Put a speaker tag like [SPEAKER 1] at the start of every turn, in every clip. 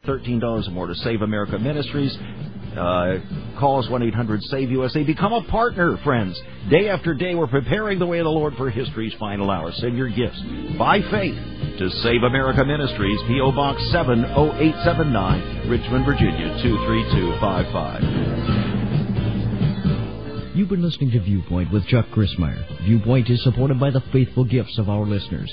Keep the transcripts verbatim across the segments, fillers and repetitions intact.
[SPEAKER 1] thirteen dollars or more to Save America Ministries. Uh, call us one eight hundred save U S A. Become a partner, friends. Day after day, we're preparing the way of the Lord for history's final hour. Send your gifts by faith to Save America Ministries, P O. Box seven oh eight seven nine, Richmond, Virginia, two three two five five.
[SPEAKER 2] You've been listening to Viewpoint with Chuck Crismier. Viewpoint is supported by the faithful gifts of our listeners.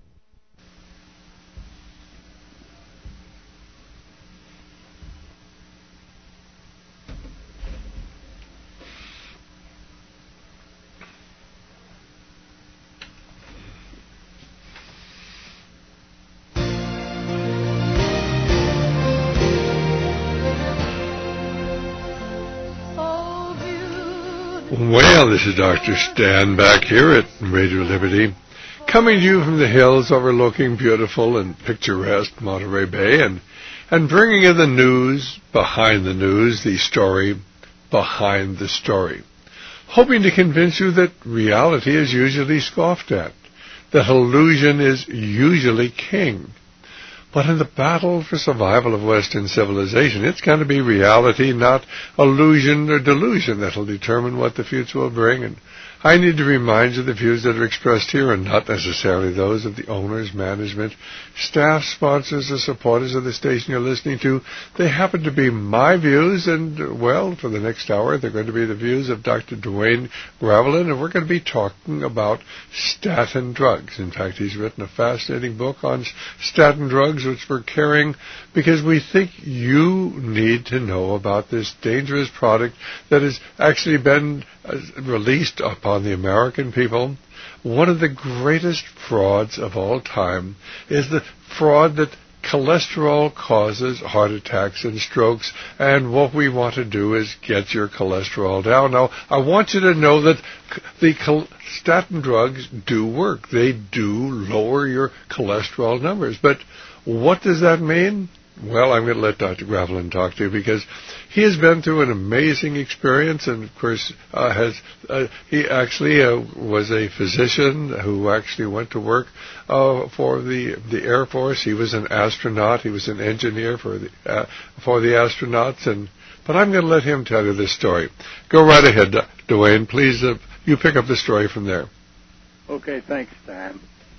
[SPEAKER 3] Well, this is Doctor Stan back here at Radio Liberty, coming to you from the hills overlooking beautiful and picturesque Monterey Bay, and, and bringing you the news behind the news, the story behind the story, hoping to convince you that reality is usually scoffed at, that illusion is usually king. But in the battle for survival of Western civilization, it's going to be reality, not illusion or delusion, that will determine what the future will bring. And I need to remind you the views that are expressed here are not necessarily those of the owners, management, staff, sponsors, or supporters of the station you're listening to. They happen to be my views, and, well, for the next hour, they're going to be the views of Doctor Dwayne Gravelin, and we're going to be talking about statin drugs. In fact, he's written a fascinating book on statin drugs, which we're carrying because we think you need to know about this dangerous product that has actually been uh, released upon the American people. One of the greatest frauds of all time is the fraud that cholesterol causes heart attacks and strokes, and what we want to do is get your cholesterol down. Now, I want you to know that the chol- statin drugs do work. They do lower your cholesterol numbers, but what does that mean? Well, I'm going to let Doctor Gravelin talk to you because he has been through an amazing experience, and of course, uh, has uh, he actually uh, was a physician who actually went to work uh, for the the Air Force. He was an astronaut. He was an engineer for the uh, for the astronauts. And but I'm going to let him tell you this story. Go right ahead, Dwayne. Please, uh, you pick up the story from there.
[SPEAKER 4] Okay, thanks, Stan.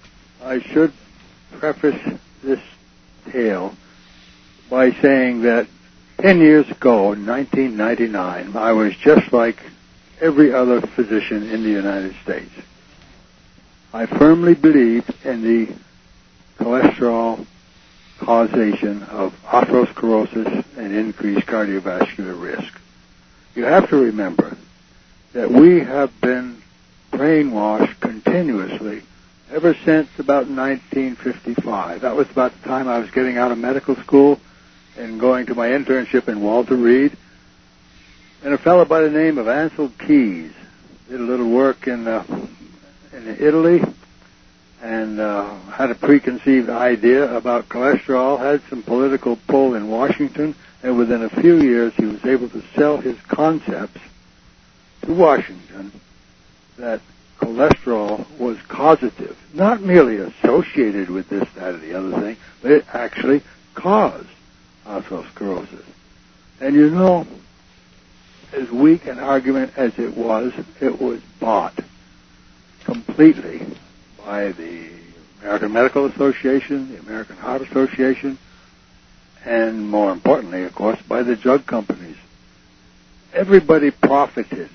[SPEAKER 4] I should preface this tale by saying that ten years ago, in nineteen ninety-nine, I was just like every other physician in the United States. I firmly believed in the cholesterol causation of atherosclerosis and increased cardiovascular risk. You have to remember that we have been brainwashed continuously ever since about nineteen fifty-five. That was about the time I was getting out of medical school and going to my internship in Walter Reed. And a fellow by the name of Ansel Keys did a little work in uh, in Italy and uh, had a preconceived idea about cholesterol, had some political pull in Washington, and within a few years he was able to sell his concepts to Washington that cholesterol was causative, not merely associated with this, that, or the other thing, but it actually caused atherosclerosis. And you know, as weak an argument as it was, it was bought completely by the American Medical Association, the American Heart Association, and more importantly, of course, by the drug companies. Everybody profited.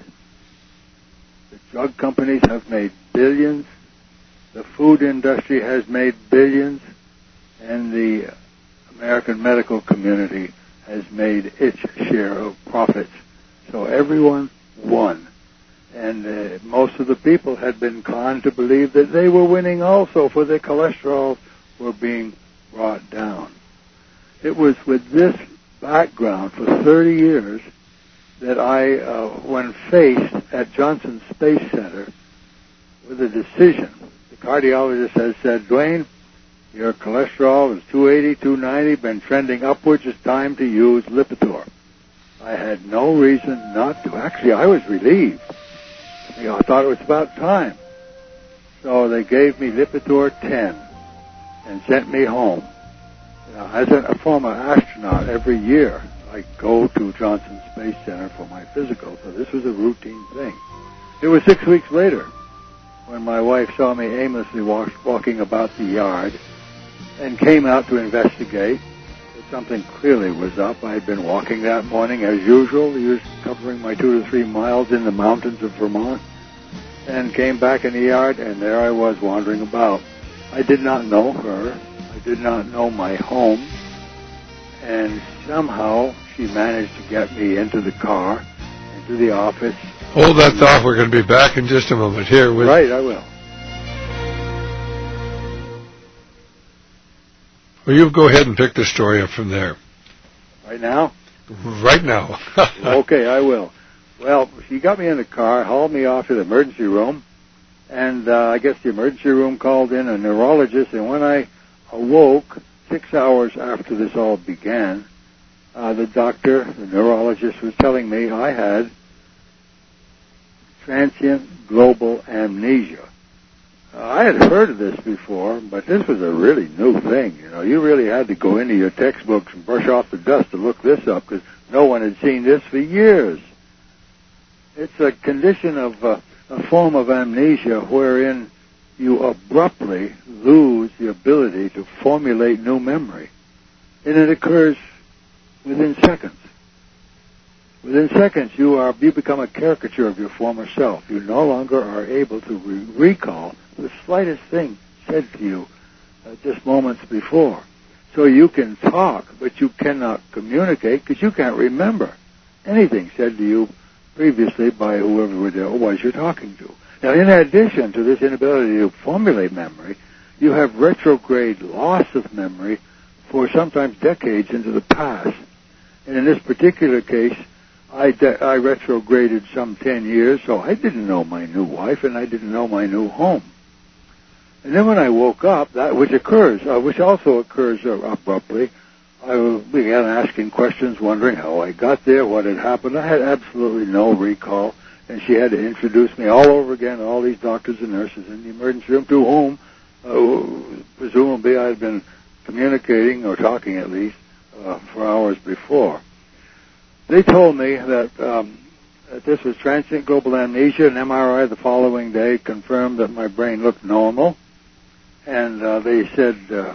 [SPEAKER 4] The drug companies have made billions, the food industry has made billions, and the American medical community has made its share of profits. So everyone won. And uh, most of the people had been conned to believe that they were winning also, for their cholesterol were being brought down. It was with this background for thirty years that I, uh, when faced at Johnson Space Center with a decision, the cardiologist has said, Dwayne, your cholesterol is two eighty, two ninety, been trending upwards. It's time to use Lipitor. I had no reason not to. Actually, I was relieved. You know, I thought it was about time. So they gave me Lipitor ten and sent me home. Now, as a, a former astronaut, every year I go to Johnson Space Center for my physical, so this was a routine thing. It was six weeks later when my wife saw me aimlessly walk, walking about the yard and came out to investigate. Something clearly was up. I had been walking that morning as usual, covering my two to three miles in the mountains of Vermont, and came back in the yard, and there I was wandering about. I did not know her. I did not know my home, and somehow she managed to get me into the car, into the office.
[SPEAKER 3] Hold that thought. We're going to be back in just a moment here. With
[SPEAKER 4] right, I will.
[SPEAKER 3] Well, you go ahead and pick the story up from there.
[SPEAKER 4] Right now?
[SPEAKER 3] Right now.
[SPEAKER 4] Okay, I will. Well, she got me in the car, hauled me off to the emergency room, and uh, I guess the emergency room called in a neurologist, and when I awoke, six hours after this all began, uh, the doctor, the neurologist, was telling me I had transient global amnesia. Uh, I had heard of this before, but this was a really new thing. You know, you really had to go into your textbooks and brush off the dust to look this up because no one had seen this for years. It's a condition of uh, a form of amnesia wherein you abruptly lose the ability to formulate new memory, and it occurs within seconds. Within seconds, you are you become a caricature of your former self. You no longer are able to re- recall the slightest thing said to you uh, just moments before. So you can talk, but you cannot communicate because you can't remember anything said to you previously by whoever it was you're talking to. Now, in addition to this inability to formulate memory, you have retrograde loss of memory for sometimes decades into the past. And in this particular case, I, de- I retrograded some ten years, so I didn't know my new wife and I didn't know my new home. And then when I woke up, that which occurs, uh, which also occurs uh, abruptly, I began asking questions, wondering how I got there, what had happened. I had absolutely no recall, and she had to introduce me all over again, all these doctors and nurses in the emergency room, to whom, uh, presumably, I had been communicating, or talking at least, uh, for hours before. They told me that, um, that this was transient global amnesia. An M R I the following day confirmed that my brain looked normal. And uh, they said, uh,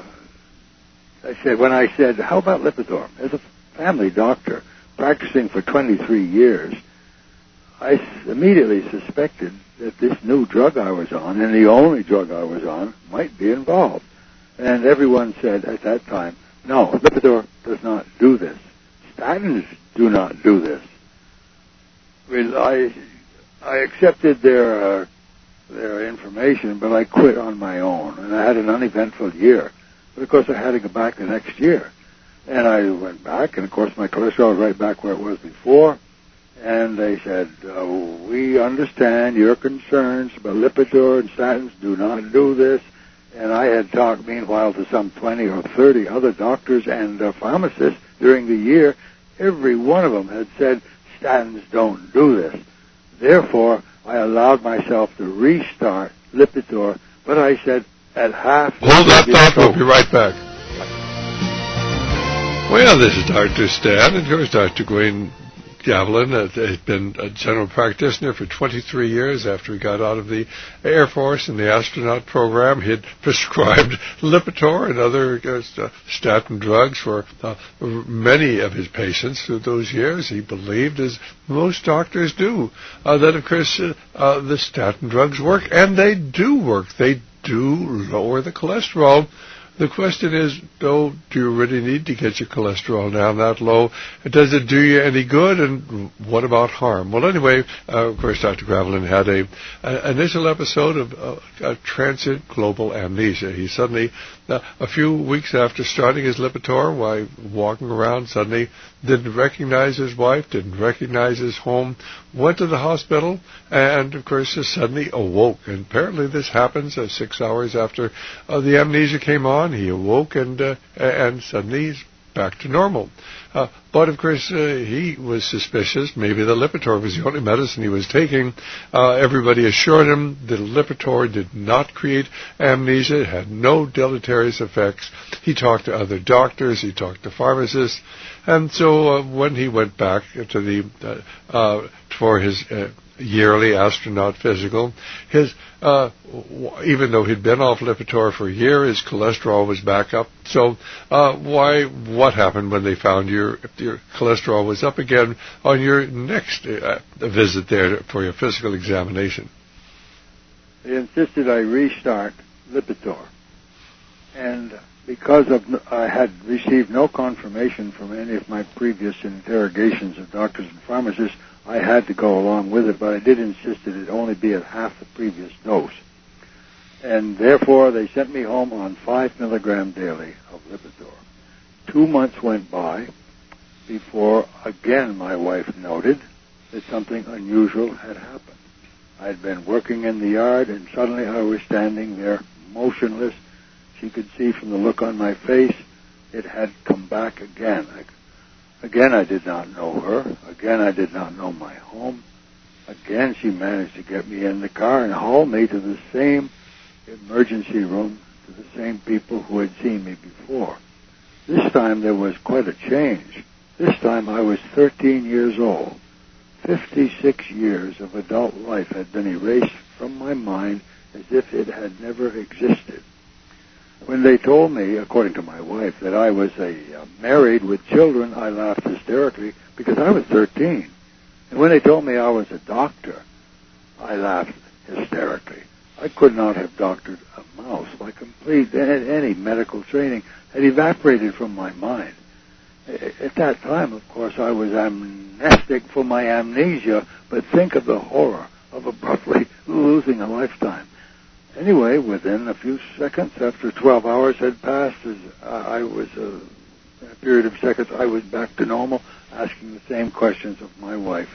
[SPEAKER 4] I said, when I said, how about Lipitor? As a family doctor practicing for twenty-three years, I s- immediately suspected that this new drug I was on, and the only drug I was on, might be involved. And everyone said at that time, no, Lipitor does not do this. Statins do not do this. Well, I, I accepted their uh, their information, but I quit on my own, and I had an uneventful year. But of course, I had to go back the next year, and I went back, and of course, my cholesterol was right back where it was before. And they said, oh, we understand your concerns, but Lipitor and statins do not do this. And I had talked, meanwhile, to some twenty or thirty other doctors and uh, pharmacists during the year. Every one of them had said, statins don't do this. Therefore, I allowed myself to restart Lipitor, but I said, at half...
[SPEAKER 3] Hold that thought, we'll be right back. Well, this is Doctor Stan, and here's Doctor Gwen Gavilan has been a general practitioner for twenty-three years. After he got out of the Air Force and the astronaut program, he had prescribed Lipitor and other uh, statin drugs for uh, many of his patients through those years. He believed, as most doctors do, uh, that, of course, uh, uh, the statin drugs work, and they do work. They do lower the cholesterol. The question is, though, do you really need to get your cholesterol down that low? Does it do you any good? And what about harm? Well, anyway, uh, of course, Doctor Gavilan had a an initial episode of uh, transient global amnesia. He suddenly, uh, a few weeks after starting his Lipitor, while walking around, suddenly didn't recognize his wife, didn't recognize his home, went to the hospital, and, of course, suddenly awoke. And apparently this happens uh, six hours after uh, the amnesia came on. He awoke and uh, and suddenly back to normal. Uh, but, of course, uh, he was suspicious. Maybe the Lipitor was the only medicine he was taking. Uh, everybody assured him that Lipitor did not create amnesia. It had no deleterious effects. He talked to other doctors. He talked to pharmacists. And so uh, when he went back to the uh, uh, for his uh, yearly astronaut physical, his uh, w- even though he'd been off Lipitor for a year, his cholesterol was back up. So uh, why? What happened when they found your your cholesterol was up again on your next uh, visit there for your physical examination?
[SPEAKER 4] They insisted I restart Lipitor, and because of I had received no confirmation from any of my previous interrogations of doctors and pharmacists, I had to go along with it, but I did insist that it only be at half the previous dose. And therefore, they sent me home on five milligram daily of Lipitor. Two months went by before, again, my wife noted that something unusual had happened. I had been working in the yard, and suddenly I was standing there motionless. She could see from the look on my face it had come back again. I, again, I did not know her. Again, I did not know my home. Again, she managed to get me in the car and haul me to the same emergency room, to the same people who had seen me before. This time there was quite a change. This time I was thirteen years old. fifty-six years of adult life had been erased from my mind as if it had never existed. When they told me, according to my wife, that I was a uh, married with children, I laughed hysterically because I was thirteen. And when they told me I was a doctor, I laughed hysterically. I could not have doctored a mouse. My complete, any medical training had evaporated from my mind. At that time, of course, I was amnestic for my amnesia, but think of the horror of abruptly losing a lifetime. Anyway, within a few seconds, after twelve hours had passed, as I was, uh, in a period of seconds, I was back to normal, asking the same questions of my wife,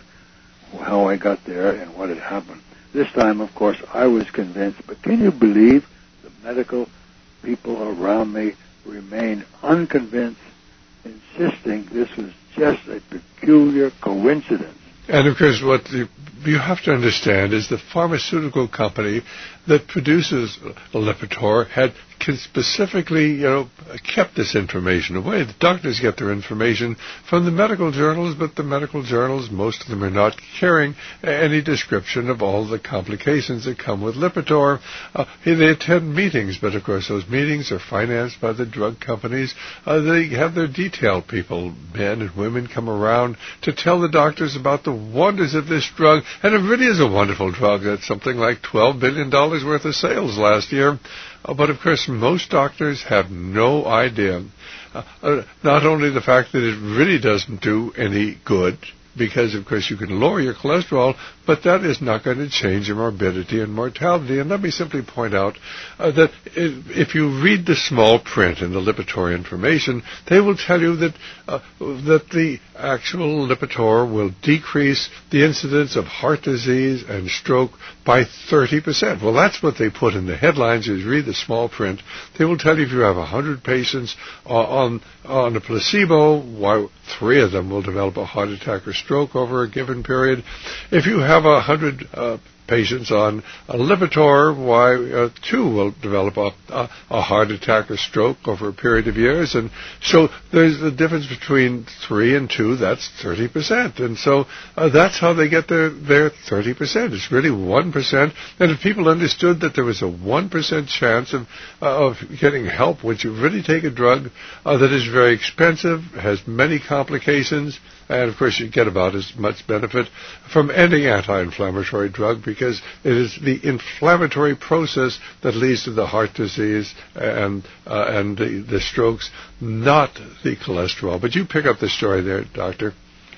[SPEAKER 4] how I got there and what had happened. This time, of course, I was convinced, but can you believe the medical people around me remained unconvinced, insisting this was just a peculiar coincidence.
[SPEAKER 3] And, of course, what the, you have to understand is the pharmaceutical company that produces Lipitor had specifically, you know, kept this information away. The doctors get their information from the medical journals, but the medical journals, most of them are not carrying any description of all the complications that come with Lipitor. Uh, they attend meetings, but of course those meetings are financed by the drug companies. Uh, they have their detail people, men and women, come around to tell the doctors about the wonders of this drug, and it really is a wonderful drug. It's something like twelve billion dollars worth of sales last year. Uh, but, of course, most doctors have no idea. Uh, uh, not only the fact that it really doesn't do any good, because, of course, you can lower your cholesterol, but that is not going to change your morbidity and mortality. And let me simply point out uh, that if you read the small print in the Lipitor information, they will tell you that uh, that the actual Lipitor will decrease the incidence of heart disease and stroke by thirty percent. Well, that's what they put in the headlines. You read the small print. They will tell you if you have one hundred patients uh, on on a placebo, why three of them will develop a heart attack or stroke over a given period. If you have a hundred uh, patients on a Lipitor, why uh, two will develop a, a, a heart attack or stroke over a period of years. And so there's the difference between three and two, that's thirty percent. And so uh, that's how they get their, their thirty percent. It's really one percent. And if people understood that there was a one percent chance of, uh, of getting help, once you really take a drug uh, that is very expensive, has many complications, and, of course, you get about as much benefit from any anti-inflammatory drug because it is the inflammatory process that leads to the heart disease and uh, and the, the strokes, not the cholesterol. But you pick up the story there, Doctor.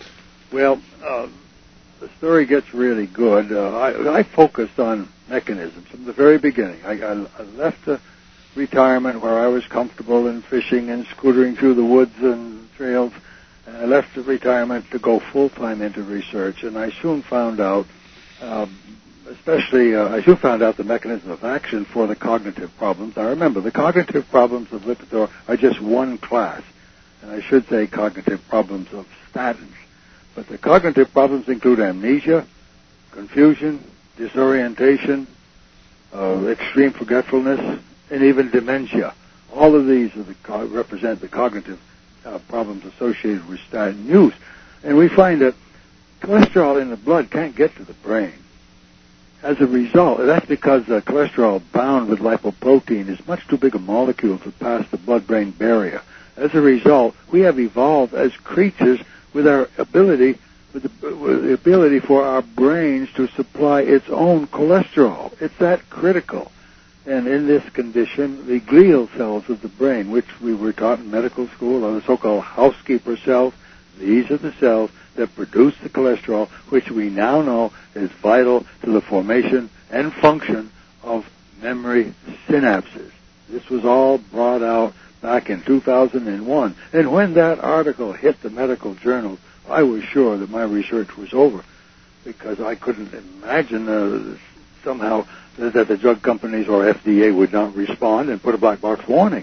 [SPEAKER 4] Well, uh, the story gets really good. Uh, I, I focused on mechanisms from the very beginning. I, I, I left the retirement where I was comfortable in fishing and scootering through the woods and trails. I left the retirement to go full-time into research, and I soon found out, uh, especially, uh, I soon found out the mechanism of action for the cognitive problems. Now, remember, the cognitive problems of Lipitor are just one class. and I should say cognitive problems of statins. But the cognitive problems include amnesia, confusion, disorientation, uh, extreme forgetfulness, and even dementia. All of these are the co- represent the cognitive uh, problems associated with statin use. And we find that cholesterol in the blood can't get to the brain. As a result, that's because uh, cholesterol bound with lipoprotein is much too big a molecule to pass the blood-brain barrier. As a result, we have evolved as creatures with our ability, with the, with the ability for our brains to supply its own cholesterol. It's that critical. And in this condition, the glial cells of the brain, which we were taught in medical school, are the so-called housekeeper cells. These are the cells that produce the cholesterol, which we now know is vital to the formation and function of memory synapses. This was all brought out back in two thousand one. And when that article hit the medical journals, I was sure that my research was over, because I couldn't imagine uh, somehow that the drug companies or F D A would not respond and put a black box warning.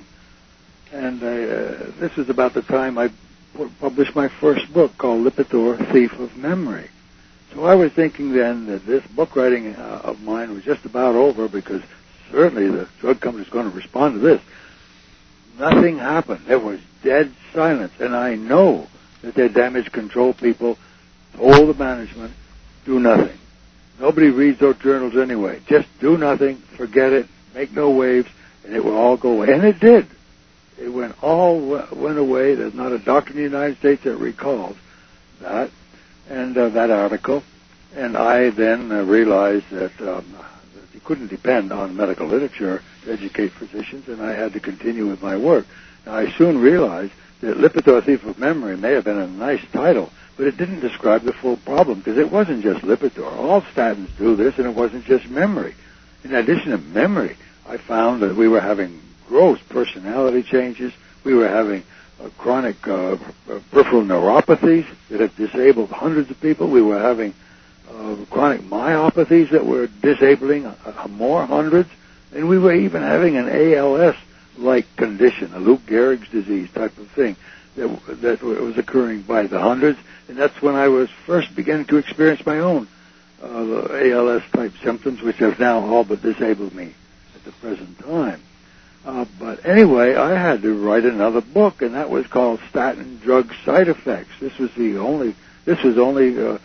[SPEAKER 4] And uh, this is about the time I published my first book called Lipitor, Thief of Memory. So I was thinking then that this book writing uh, of mine was just about over, because certainly the drug company is going to respond to this. Nothing happened. There was dead silence. And I know that their damage control people told the management, do nothing. Nobody reads those journals anyway. Just do nothing, forget it, make no waves, and it will all go away. And it did. It went all went away. There's not a doctor in the United States that recalls that and uh, that article. And I then uh, realized that, um, that you couldn't depend on medical literature to educate physicians, and I had to continue with my work. Now, I soon realized that Lipitor, Thief of Memory may have been a nice title, but it didn't describe the full problem, because it wasn't just Lipitor. All statins do this, and it wasn't just memory. In addition to memory, I found that we were having gross personality changes. We were having uh, chronic uh, peripheral neuropathies that have disabled hundreds of people. We were having uh, chronic myopathies that were disabling uh, more hundreds. And we were even having an A L S-like condition, a Lou Gehrig's disease type of thing, that, that was occurring by the hundreds. And that's when I was first beginning to experience my own uh, A L S-type symptoms, which have now all but disabled me at the present time. Uh, but anyway, I had to write another book, and that was called Statin Drug Side Effects. This was the only, this was only uh,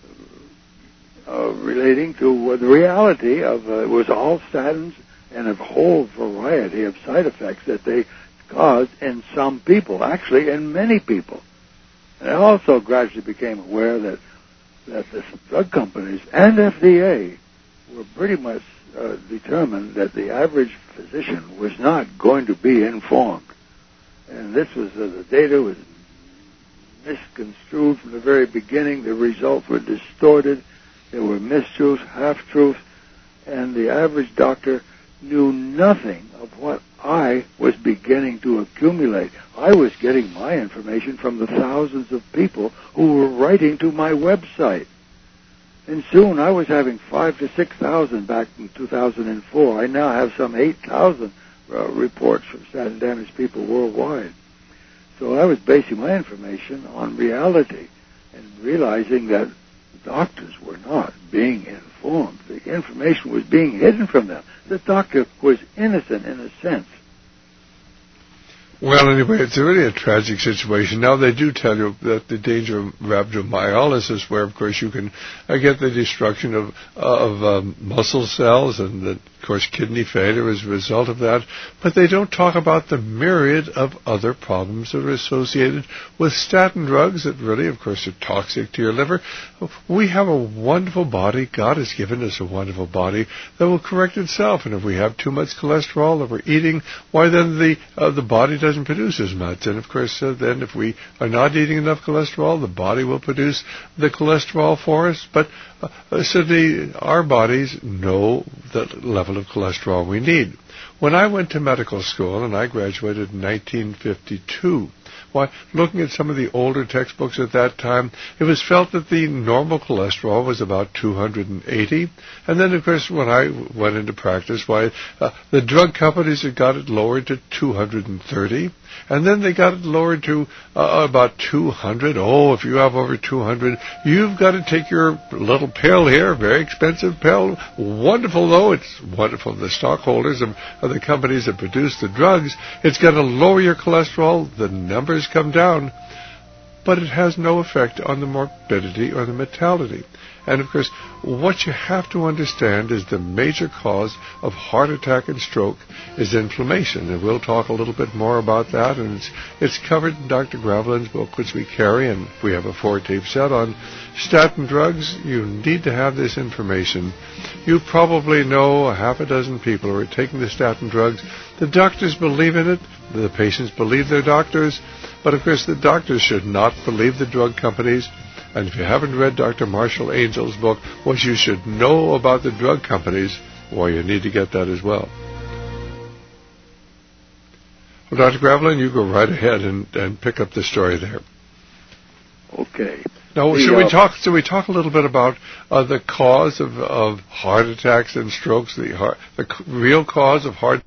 [SPEAKER 4] uh, relating to uh, the reality of, uh, it was all statins and a whole variety of side effects that they cause in some people, actually in many people. And I also gradually became aware that, that the drug companies and F D A were pretty much uh, determined that the average physician was not going to be informed. And this was, uh, the data was misconstrued from the very beginning. The results were distorted. There were mistruths, half-truths, and the average doctor knew nothing of what I was beginning to accumulate. I was getting my information from the thousands of people who were writing to my website. And soon I was having five to six thousand back in two thousand four. I now have some eight thousand uh, reports from statin damaged people worldwide. So I was basing my information on reality and realizing that doctors were not being informed. The information was being hidden from them. The doctor was innocent in a sense.
[SPEAKER 3] Well, anyway, it's really a tragic situation. Now, they do tell you that the danger of rhabdomyolysis, where, of course, you can uh, get the destruction of of um, muscle cells and, the, of course, kidney failure as a result of that. But they don't talk about the myriad of other problems that are associated with statin drugs that really, of course, are toxic to your liver. We have a wonderful body. God has given us a wonderful body that will correct itself. And if we have too much cholesterol that we're eating, why then the uh, the body doesn't produce as much. And of course, uh, then if we are not eating enough cholesterol, the body will produce the cholesterol for us. But uh, certainly our bodies know the level of cholesterol we need. When I went to medical school, and I graduated in nineteen fifty-two, why, looking at some of the older textbooks at that time, it was felt that the normal cholesterol was about two hundred eighty. And then, of course, when I went into practice, why, uh, the drug companies had got it lowered to two hundred thirty. And then they got it lowered to uh, about two hundred. Oh, if you have over two hundred, you've got to take your little pill here, very expensive pill. Wonderful, though. It's wonderful. The stockholders of, of the companies that produce the drugs, it's going to lower your cholesterol. The numbers come down. But it has no effect on the morbidity or the mortality. And, of course, what you have to understand is the major cause of heart attack and stroke is inflammation. And we'll talk a little bit more about that. And it's, it's covered in Doctor Gravelin's book, which we carry, and we have a four-tape set on statin drugs. You need to have this information. You probably know a half a dozen people who are taking the statin drugs. The doctors believe in it. The patients believe their doctors. But, of course, the doctors should not believe the drug companies. And if you haven't read Doctor Marshall Angel's book, What You Should Know About the Drug Companies, well, you need to get that as well. Well, Doctor Gravelin, you go right ahead and, and pick up the story there.
[SPEAKER 4] Okay.
[SPEAKER 3] Now,
[SPEAKER 4] the,
[SPEAKER 3] should we
[SPEAKER 4] uh,
[SPEAKER 3] talk? Should we talk a little bit about uh, the cause of, of heart attacks and strokes? The heart, the c- real cause of heart.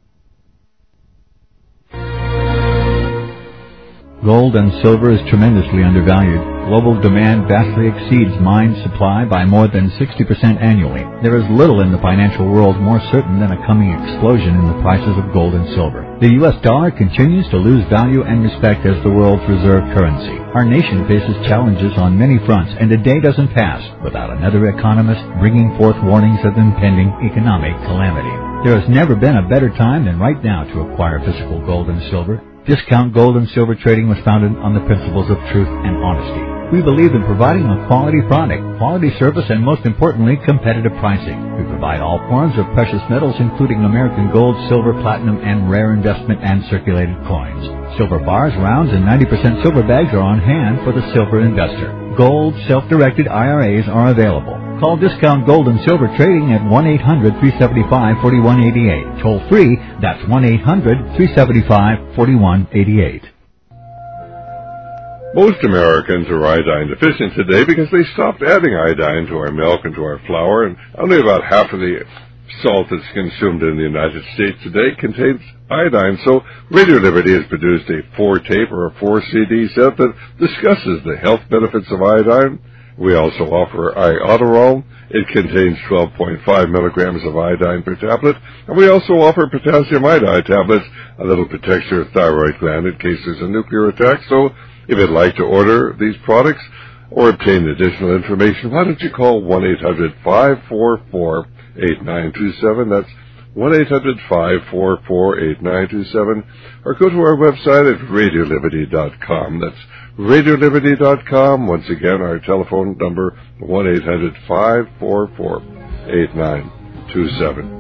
[SPEAKER 5] Gold and silver is tremendously undervalued. Global demand vastly exceeds mine supply by more than sixty percent annually. There is little in the financial world more certain than a coming explosion in the prices of gold and silver. The U S dollar continues to lose value and respect as the world's reserve currency. Our nation faces challenges on many fronts, and a day doesn't pass without another economist bringing forth warnings of impending economic calamity. There has never been a better time than right now to acquire physical gold and silver. Discount Gold and Silver Trading was founded on the principles of truth and honesty. We believe in providing a quality product, quality service, and most importantly, competitive pricing. We provide all forms of precious metals, including American gold, silver, platinum, and rare investment and circulated coins. Silver bars, rounds, and ninety percent silver bags are on hand for the silver investor. Gold, self-directed I R As are available. Call Discount Gold and Silver Trading at one eight hundred, three seven five, four one eight eight. Toll free, that's one eight hundred, three seven five, four one eight eight.
[SPEAKER 3] Most Americans are iodine deficient today because they stopped adding iodine to our milk and to our flour, and only about half of the salt that's consumed in the United States today contains iodine. So Radio Liberty has produced a four-tape or a four-C D set that discusses the health benefits of iodine. We also offer Iodoral. It contains twelve point five milligrams of iodine per tablet. And we also offer potassium iodide tablets, a little protects your thyroid gland in case there's a nuclear attack. So if you'd like to order these products or obtain additional information, why don't you call one eight hundred, five four four, eight nine two seven. That's one eight hundred, five four four, eight nine two seven. Or go to our website at radio liberty dot com. That's radio liberty dot com. Once again, our telephone number, one eight hundred, five four four, eight nine two seven.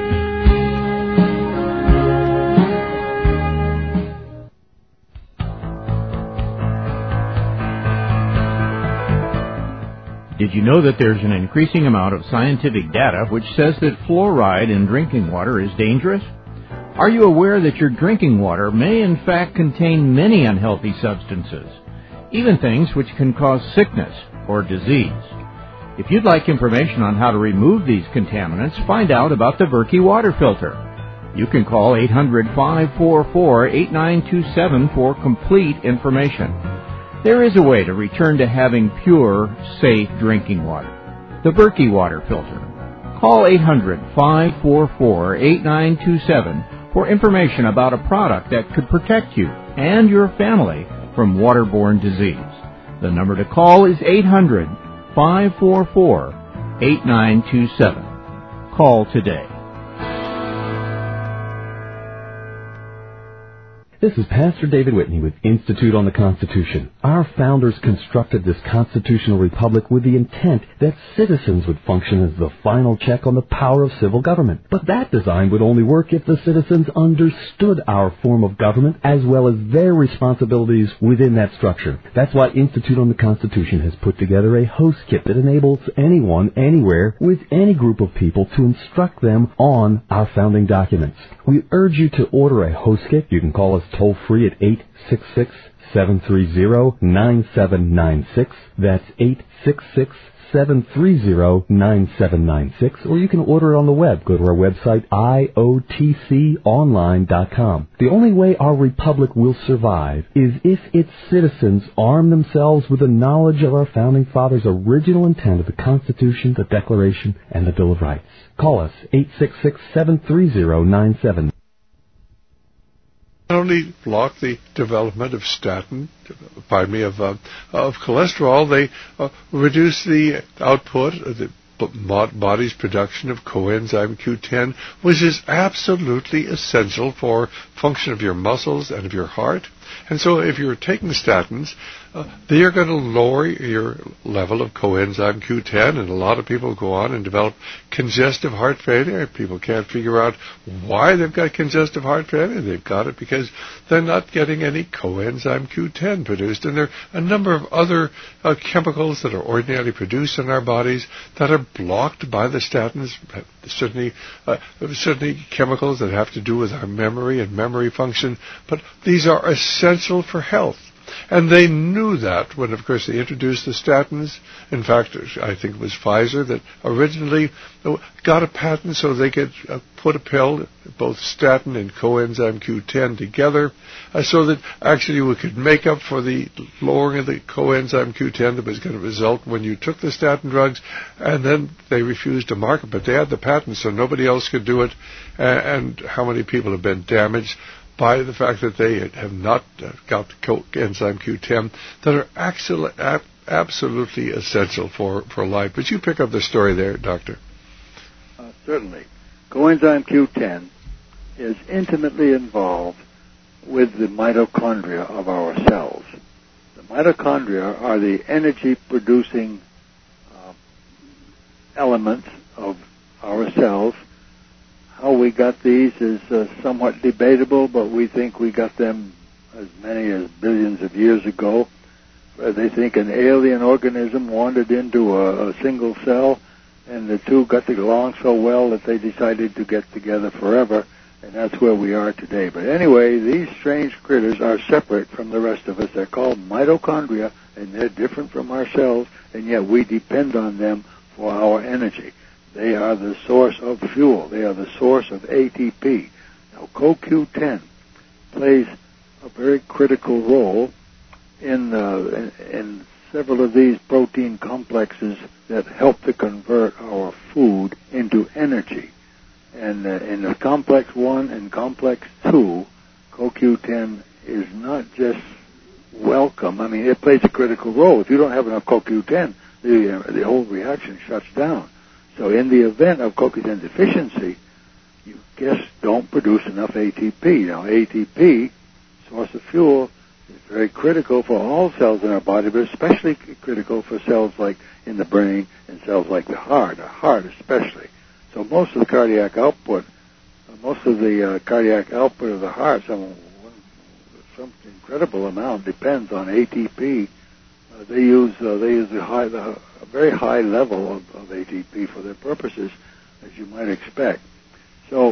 [SPEAKER 6] Did you know that there's an increasing amount of scientific data which says that fluoride in drinking water is dangerous? Are you aware that your drinking water may in fact contain many unhealthy substances, even things which can cause sickness or disease? If you'd like information on how to remove these contaminants, find out about the Berkey water filter. You can call eight hundred, five four four, eight nine two seven for complete information. There is a way to return to having pure, safe drinking water. The Berkey water filter. Call eight hundred, five four four, eight nine two seven for information about a product that could protect you and your family from waterborne disease. The number to call is eight hundred, five four four, eight nine two seven. Call today.
[SPEAKER 7] This is Pastor David Whitney with Institute on the Constitution. Our founders constructed this constitutional republic with the intent that citizens would function as the final check on the power of civil government. But that design would only work if the citizens understood our form of government as well as their responsibilities within that structure. That's why Institute on the Constitution has put together a host kit that enables anyone, anywhere, with any group of people to instruct them on our founding documents. We urge you to order a host kit. You can call us toll free at eight six six, seven three zero, nine seven nine six. That's eight six six, seven three zero, nine seven nine six, or you can order it on the web. Go to our website, I O T C online dot com. The only way our republic will survive is if its citizens arm themselves with the knowledge of our founding fathers' original intent of the Constitution, the Declaration, and the Bill of Rights. Call us, eight six six, seven three zero, nine seven.
[SPEAKER 3] Not only block the development of statin, pardon me, of uh, of cholesterol, they uh, reduce the output of the body's production of coenzyme Q ten, which is absolutely essential for function of your muscles and of your heart. And so if you're taking statins, uh, they are going to lower your level of coenzyme Q ten, and a lot of people go on and develop congestive heart failure. People can't figure out why they've got congestive heart failure. They've got it because they're not getting any coenzyme Q ten produced. And there are a number of other uh, chemicals that are ordinarily produced in our bodies that are blocked by the statins, certainly, uh, certainly chemicals that have to do with our memory and memory function. But these are essential for health. And they knew that when, of course, they introduced the statins. In fact, I think it was Pfizer that originally got a patent so they could uh, put a pill, both statin and coenzyme Q ten together, uh, so that actually we could make up for the lowering of the coenzyme Q ten that was going to result when you took the statin drugs. And then they refused to market, but they had the patent, so nobody else could do it. Uh, and how many people have been damaged by the fact that they have not uh, got the coenzyme Q ten that are actually, ab- absolutely essential for, for life. But you pick up the story there, Doctor.
[SPEAKER 4] Uh, certainly. Coenzyme Q ten is intimately involved with the mitochondria of our cells. The mitochondria are the energy-producing uh, elements of our cells. How we got these is uh, somewhat debatable, but we think we got them as many as billions of years ago. Uh, they think an alien organism wandered into a, a single cell, and the two got along so well that they decided to get together forever, and that's where we are today. But anyway, these strange critters are separate from the rest of us. They're called mitochondria, and they're different from our cells, and yet we depend on them for our energy. They are the source of fuel. They are the source of A T P. Now, C O Q ten plays a very critical role in, uh, in, in several of these protein complexes that help to convert our food into energy. And uh, in the complex one and complex two, C O Q ten is not just welcome. I mean, it plays a critical role. If you don't have enough C O Q ten, the, uh, the whole reaction shuts down. So in the event of C O Q ten deficiency, you just don't produce enough A T P. Now, A T P, source of fuel, is very critical for all cells in our body, but especially critical for cells like in the brain and cells like the heart, the heart especially. So most of the cardiac output, uh, most of the uh, cardiac output of the heart, some, some incredible amount depends on A T P. Uh, they use uh, they use the high, the, a very high level of, of A T P for their purposes, as you might expect. So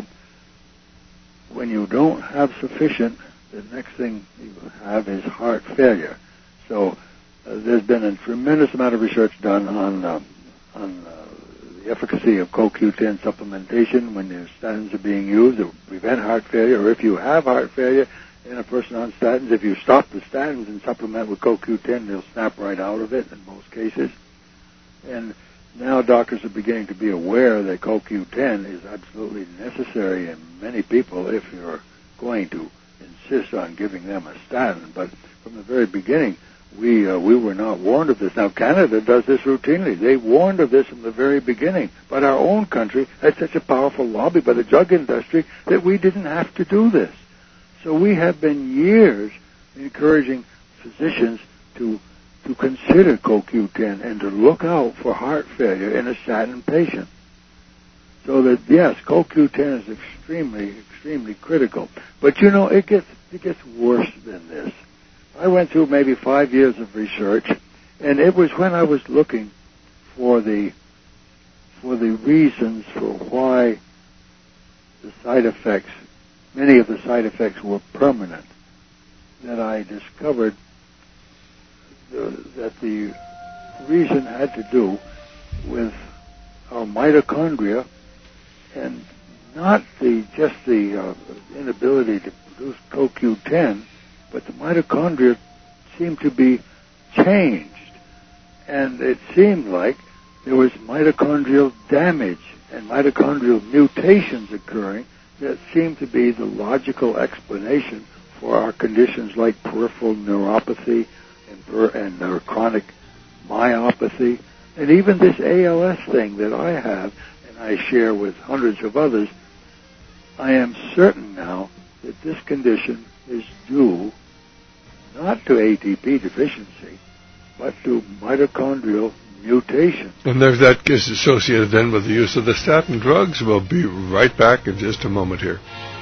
[SPEAKER 4] when you don't have sufficient, the next thing you have is heart failure. So uh, there's been a tremendous amount of research done on uh, on uh, the efficacy of C O Q ten supplementation when the statins are being used to prevent heart failure, or if you have heart failure in a person on statins, if you stop the statins and supplement with C O Q ten, they'll snap right out of it in most cases. And now doctors are beginning to be aware that C O Q ten is absolutely necessary in many people if you're going to insist on giving them a statin. But from the very beginning, we uh, we were not warned of this. Now, Canada does this routinely. They warned of this from the very beginning. But our own country had such a powerful lobby by the drug industry that we didn't have to do this. So we have been years encouraging physicians to to consider C O Q ten and to look out for heart failure in a statin patient. So that, yes, C O Q ten is extremely, extremely critical. But, you know, it gets it gets worse than this. I went through maybe five years of research, and it was when I was looking for the for the reasons for why the side effects, many of the side effects were permanent, that I discovered the, that the reason had to do with our mitochondria, and not the just the uh, inability to produce C O Q ten, but the mitochondria seemed to be changed, and it seemed like there was mitochondrial damage and mitochondrial mutations occurring that seemed to be the logical explanation for our conditions like peripheral neuropathy and, per- and uh, chronic myopathy, and even this A L S thing that I have and I share with hundreds of others. I am certain now that this condition is due not to A T P deficiency, but to mitochondrial mutation.
[SPEAKER 3] And there's that is associated then with the use of the statin drugs. We'll be right back in just a moment here.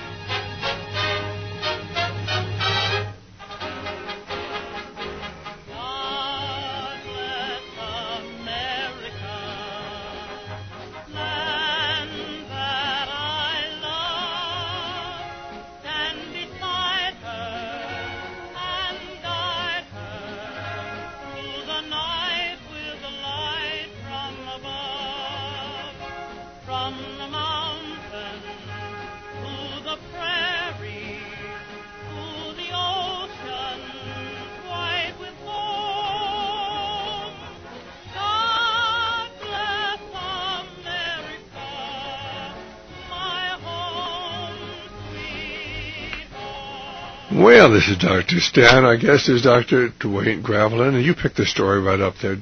[SPEAKER 3] Well, this is Doctor Stan. Our guest is Doctor Dwayne Gravelin, and you picked the story right up there.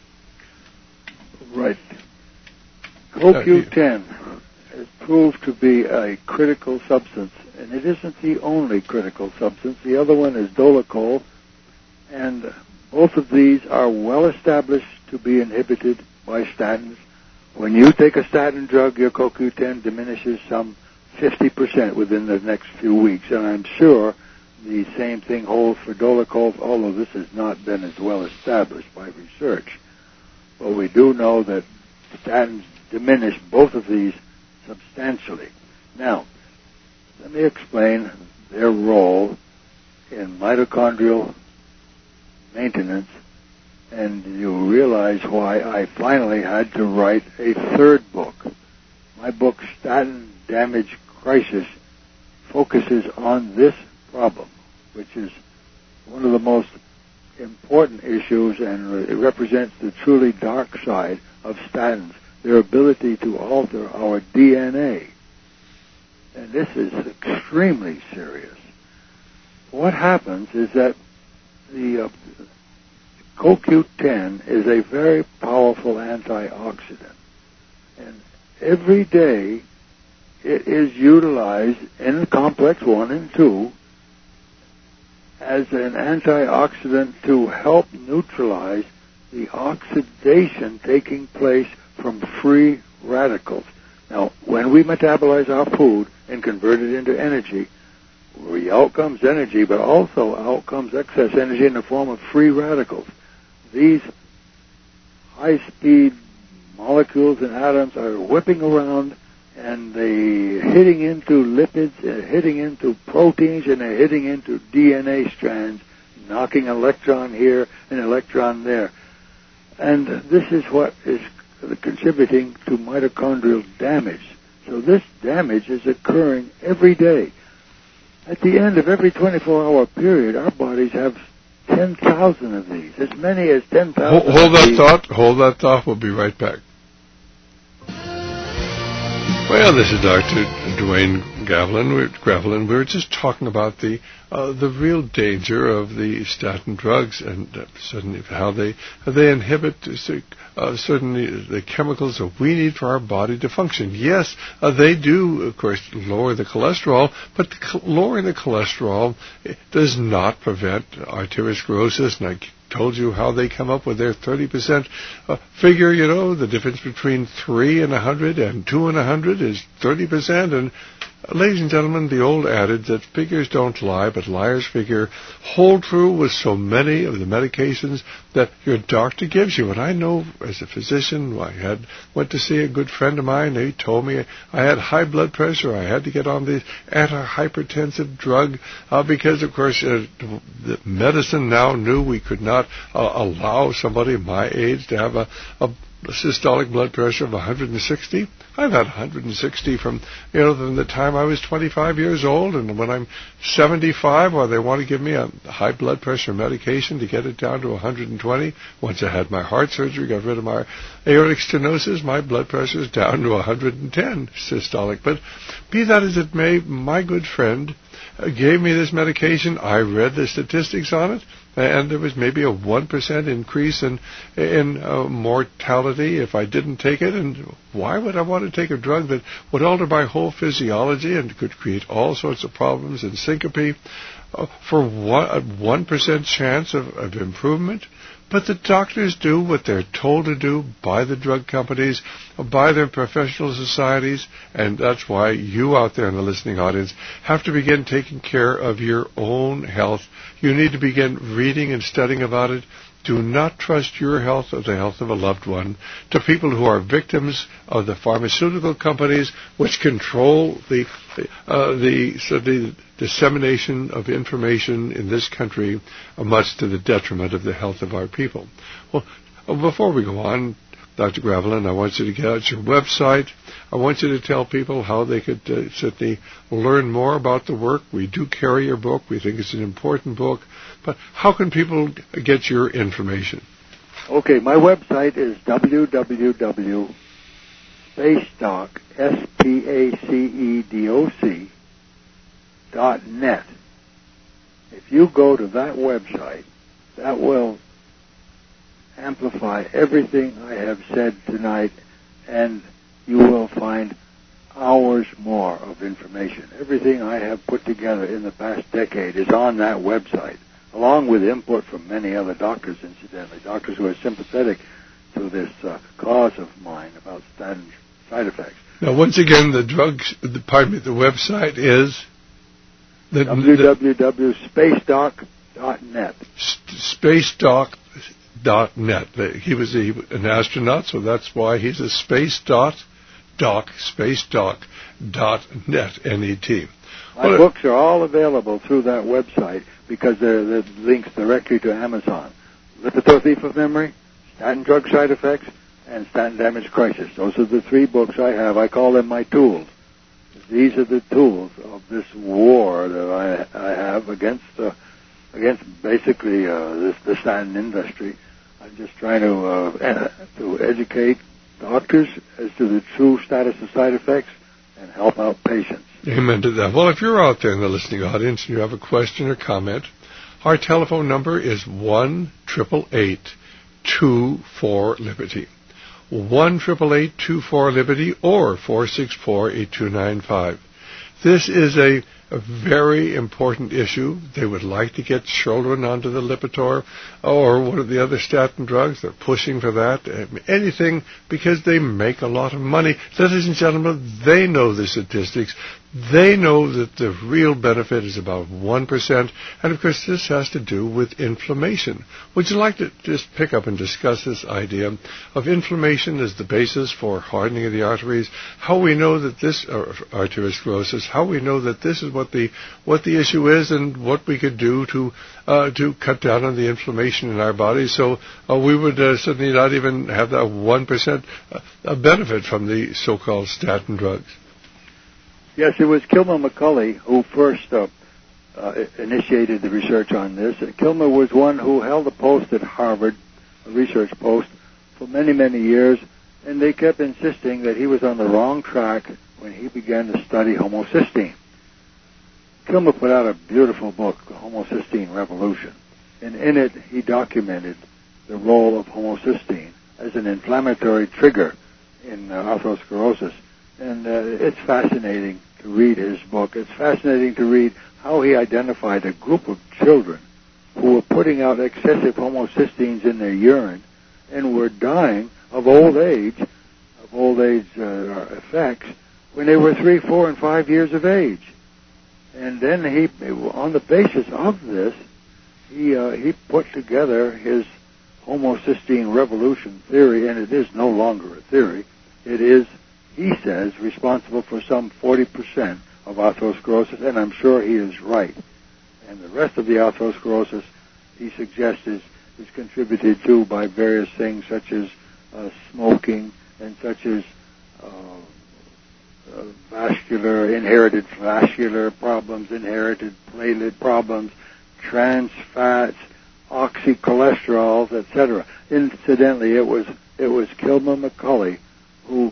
[SPEAKER 4] Right. C O Q ten has proved to be a critical substance, and it isn't the only critical substance. The other one is Dolichol, and both of these are well established to be inhibited by statins. When you take a statin drug, your C O Q ten diminishes some fifty percent within the next few weeks, and I'm sure the same thing holds for Dolichol, although this has not been as well established by research. But we do know that statins diminish both of these substantially. Now, let me explain their role in mitochondrial maintenance, and you realize why I finally had to write a third book. My book, Statin Damage Crisis, focuses on this problem, which is one of the most important issues, and it represents the truly dark side of statins, their ability to alter our D N A. And this is extremely serious. What happens is that the uh, C O Q ten is a very powerful antioxidant, and every day it is utilized in complex one and two as an antioxidant to help neutralize the oxidation taking place from free radicals. Now, when we metabolize our food and convert it into energy, out comes energy, but also out comes excess energy in the form of free radicals. These high-speed molecules and atoms are whipping around, and they're hitting into lipids, they're hitting into proteins, and they're hitting into D N A strands, knocking an electron here and an electron there. And this is what is contributing to mitochondrial damage. So this damage is occurring every day. At the end of every twenty-four hour period, our bodies have ten thousand of these, as many as ten thousand.
[SPEAKER 3] Hold, hold that thought. Hold that thought. We'll be right back. Well, this is Doctor Dwayne Gravelin. We're, Gravelin. We were just talking about the uh, the real danger of the statin drugs, and uh, certainly how they how they inhibit uh, certainly the chemicals that we need for our body to function. Yes, uh, they do, of course, lower the cholesterol, but the cho- lowering the cholesterol does not prevent arteriosclerosis. And I told you how they come up with their thirty percent uh, figure. You know, the difference between three and one hundred and two and one hundred is thirty percent, and ladies and gentlemen, the old adage that figures don't lie, but liars figure, hold true with so many of the medications that your doctor gives you. And I know as a physician, I had went to see a good friend of mine. He told me I had high blood pressure. I had to get on the antihypertensive drug uh, because, of course, uh, the medicine now knew we could not uh, allow somebody my age to have a, a systolic blood pressure of one hundred sixty. I've had one hundred sixty from, you know, from the time I was twenty-five years old, and when I'm seventy-five, well, they want to give me a high blood pressure medication to get it down to one hundred twenty. Once I had my heart surgery, got rid of my aortic stenosis, my blood pressure is down to one hundred ten systolic. But be that as it may, my good friend uh, gave me this medication. I read the statistics on it, and there was maybe a one percent increase in in uh, mortality if I didn't take it. And why would I want to take a drug that would alter my whole physiology and could create all sorts of problems and syncope uh, for one, a one percent chance of, of improvement? But the doctors do what they're told to do by the drug companies, by their professional societies, and that's why you out there in the listening audience have to begin taking care of your own health. You need to begin reading and studying about it. Do not trust your health or the health of a loved one to people who are victims of the pharmaceutical companies which control the uh, the, so the dissemination of information in this country, uh, much to the detriment of the health of our people. Well, uh, before we go on, Doctor Gravelin, I want you to get out your website. I want you to tell people how they could uh, certainly learn more about the work. We do carry your book. We think it's an important book. But how can people get your information?
[SPEAKER 4] Okay, my website is w w w dot spacedoc, S P A C E D O C, dot net. If you go to that website, that will amplify everything I have said tonight, and you will find hours more of information. Everything I have put together in the past decade is on that website, along with input from many other doctors, incidentally, doctors who are sympathetic to this uh, cause of mine about statin side effects.
[SPEAKER 3] Now, once again, the drugs, the, pardon me, the website is the,
[SPEAKER 4] w w w dot spacedoc dot net.
[SPEAKER 3] spacedoc dot net. He was a, an astronaut, so that's why he's a space dot doc, spacedoc dot net, N E T.
[SPEAKER 4] My well, books are all available through that website because they're, they're links directly to Amazon. Lipitor Thief of Memory, Statin Drug Side Effects, and Statin Damage Crisis. Those are the three books I have. I call them my tools. These are the tools of this war that I, I have against uh, against basically uh, this, the statin industry. I'm just trying to uh, to educate doctors as to the true status of side effects and help out patients.
[SPEAKER 3] Amen to that. Well, if you're out there in the listening audience and you have a question or comment, our telephone number is one eight eight eight, two four, Liberty. one eight eight eight, two four, Liberty or four six four, eight two nine five. This is a, a very important issue. They would like to get children onto the Lipitor or one of the other statin drugs. They're pushing for that. Anything because they make a lot of money. Ladies and gentlemen, they know the statistics. They know that the real benefit is about one percent. And, of course, this has to do with inflammation. Would you like to just pick up and discuss this idea of inflammation as the basis for hardening of the arteries, how we know that this, uh, arteriosclerosis, how we know that this is what the what the issue is and what we could do to uh, to cut down on the inflammation in our bodies so uh, we would uh, certainly not even have that one percent uh, benefit from the so-called statin drugs.
[SPEAKER 4] Yes, it was Kilmer McCulley who first uh, uh, initiated the research on this. Uh, Kilmer was one who held a post at Harvard, a research post, for many, many years, and they kept insisting that he was on the wrong track when he began to study homocysteine. Kilmer put out a beautiful book, The Homocysteine Revolution, and in it he documented the role of homocysteine as an inflammatory trigger in uh, atherosclerosis. And uh, it's fascinating to read his book. It's fascinating to read how he identified a group of children who were putting out excessive homocysteines in their urine and were dying of old age, of old age uh, effects, when they were three, four, and five years of age. And then he, on the basis of this, he uh, he put together his homocysteine revolution theory, and it is no longer a theory. It is, he says, responsible for some forty percent of atherosclerosis, and I'm sure he is right. And the rest of the atherosclerosis, he suggests, is, is contributed to by various things such as uh, smoking and such as uh, uh, vascular, inherited vascular problems, inherited platelet problems, trans fats, oxycholesterols, et cetera. Incidentally, it was it was Kilmer McCulley who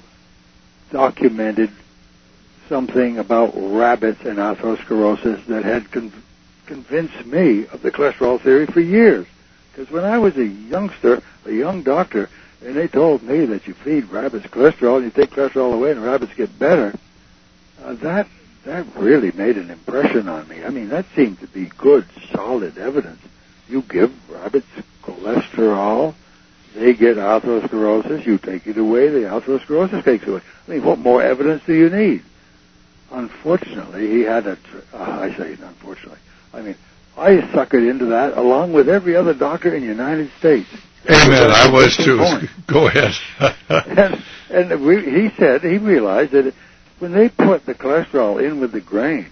[SPEAKER 4] documented something about rabbits and atherosclerosis that had con- convinced me of the cholesterol theory for years. Because when I was a youngster, a young doctor, and they told me that you feed rabbits cholesterol and you take cholesterol away and rabbits get better, uh, that that really made an impression on me. I mean, that seemed to be good, solid evidence. You give rabbits cholesterol, they get atherosclerosis, you take it away, the atherosclerosis takes away. I mean, what more evidence do you need? Unfortunately, he had a, tr- uh, I say unfortunately, I mean, I suckered into that along with every other doctor in the United States.
[SPEAKER 3] Amen, I was too. Go ahead.
[SPEAKER 4] and and we, he said, he realized that when they put the cholesterol in with the grain,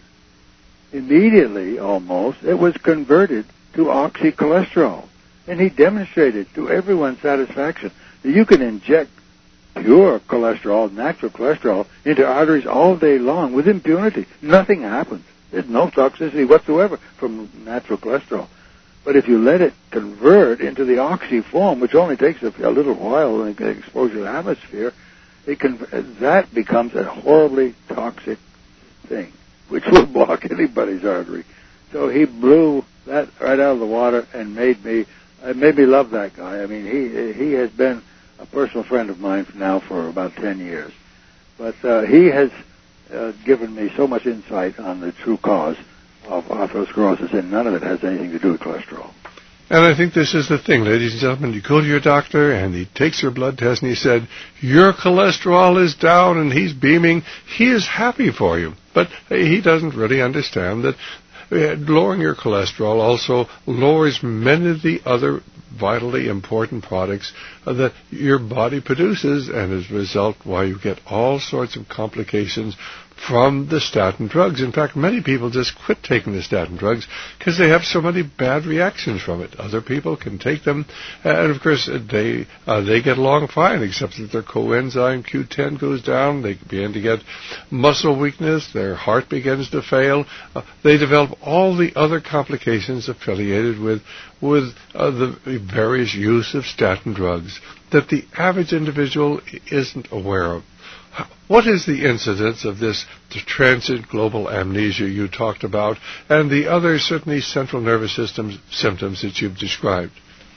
[SPEAKER 4] immediately almost, it was converted to oxycholesterol. And he demonstrated to everyone's satisfaction that you can inject pure cholesterol, natural cholesterol, into arteries all day long with impunity. Nothing happens. There's no toxicity whatsoever from natural cholesterol. But if you let it convert into the oxy form, which only takes a, a little while when it gets exposed to the atmosphere, it can, that becomes a horribly toxic thing, which will block anybody's artery. So he blew that right out of the water and made me, uh, made me love that guy. I mean, he he has been a personal friend of mine now for about ten years. But uh, he has uh, given me so much insight on the true cause of atherosclerosis, and none of it has anything to do with cholesterol.
[SPEAKER 3] And I think this is the thing, ladies and gentlemen. You go to your doctor, and he takes your blood test, and he said, your cholesterol is down, and he's beaming. He is happy for you. But he doesn't really understand that lowering your cholesterol also lowers many of the other vitally important products that your body produces, and as a result, why you get all sorts of complications from the statin drugs. In fact, many people just quit taking the statin drugs because they have so many bad reactions from it. Other people can take them, and of course, they uh, they get along fine, except that their coenzyme Q ten goes down. They begin to get muscle weakness. Their heart begins to fail. Uh, they develop all the other complications affiliated with with uh, the various use of statin drugs that the average individual isn't aware of. What is the incidence of this transient global amnesia you talked about, and the other certainly central nervous system symptoms that you've described?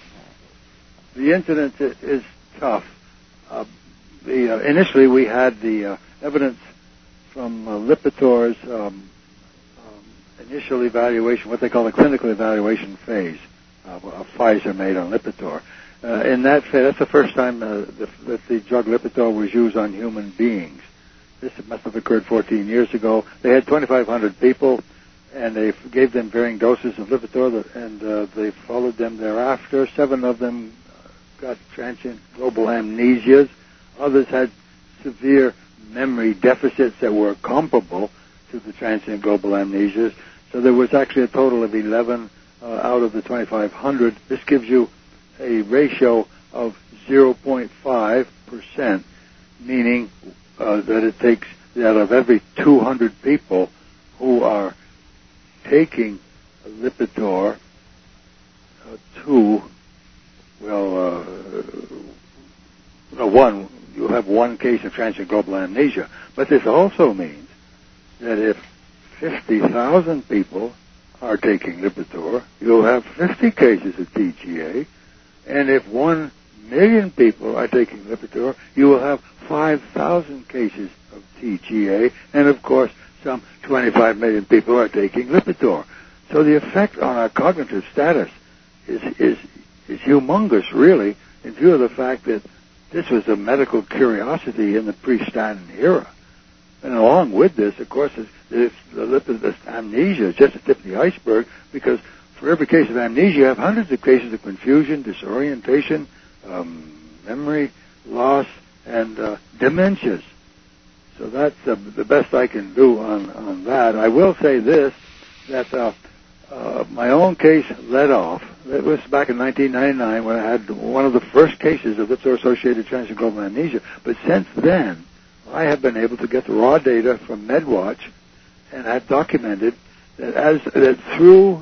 [SPEAKER 4] The incidence is tough. Uh, the, uh, initially, we had the uh, evidence from uh, Lipitor's um, um, initial evaluation, what they call the clinical evaluation phase. Uh, Pfizer made on Lipitor. Uh, in that phase, that's the first time uh, the, that the drug Lipitor was used on human beings. This must have occurred fourteen years ago. They had twenty-five hundred people, and they gave them varying doses of Lipitor, and uh, they followed them thereafter. Seven of them got transient global amnesias. Others had severe memory deficits that were comparable to the transient global amnesias. So there was actually a total of eleven uh, out of the twenty-five hundred. This gives you a ratio of zero point five percent, meaning uh, that it takes out of every two hundred people who are taking Lipitor, uh, two, well, uh, no, one, you have one case of transient global amnesia. But this also means that if fifty thousand people are taking Lipitor, you'll have fifty cases of T G A. And if one million people are taking Lipitor, you will have five thousand cases of T G A, and of course, some twenty-five million people are taking Lipitor. So the effect on our cognitive status is is is humongous, really, in view of the fact that this was a medical curiosity in the pre-Statin era. And along with this, of course, is, is the lipid amnesia is just the tip of the iceberg, because for every case of amnesia, you have hundreds of cases of confusion, disorientation, um, memory loss, and uh, dementias. So that's uh, the best I can do on, on that. I will say this, that uh, uh, my own case led off. It was back in nineteen ninety-nine when I had one of the first cases of ipso-associated transient global amnesia. But since then, I have been able to get the raw data from MedWatch, and I've documented that as that through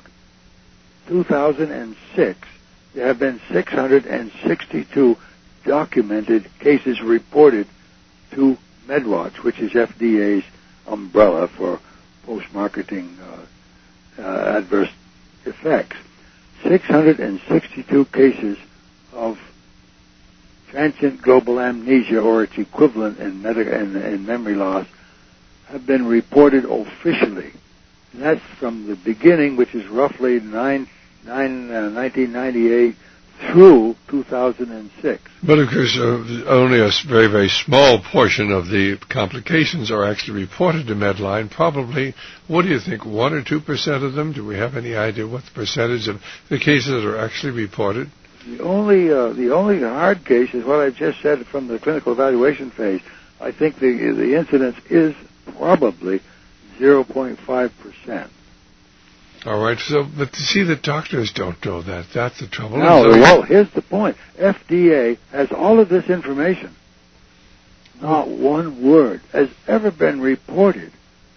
[SPEAKER 4] two thousand six, there have been six hundred sixty-two documented cases reported to MedWatch, which is F D A's umbrella for post-marketing uh, uh, adverse effects. six hundred sixty-two cases of transient global amnesia, or its equivalent in, med- in, in memory loss, have been reported officially. And that's from the beginning, which is roughly nine, nine, uh, nineteen ninety-eight, through two thousand six.
[SPEAKER 3] But of course, uh, only a very, very small portion of the complications are actually reported to Medline. Probably, what do you think, one or two percent of them? Do we have any idea what the percentage of the cases that are actually reported?
[SPEAKER 4] The only, uh, the only hard case is what I've just said from the clinical evaluation phase. I think the the incidence is probably zero point five percent.
[SPEAKER 3] All right, so, but to see the doctors don't know that, that's the trouble.
[SPEAKER 4] No, well, here's the point. F D A has all of this information. Not one word has ever been reported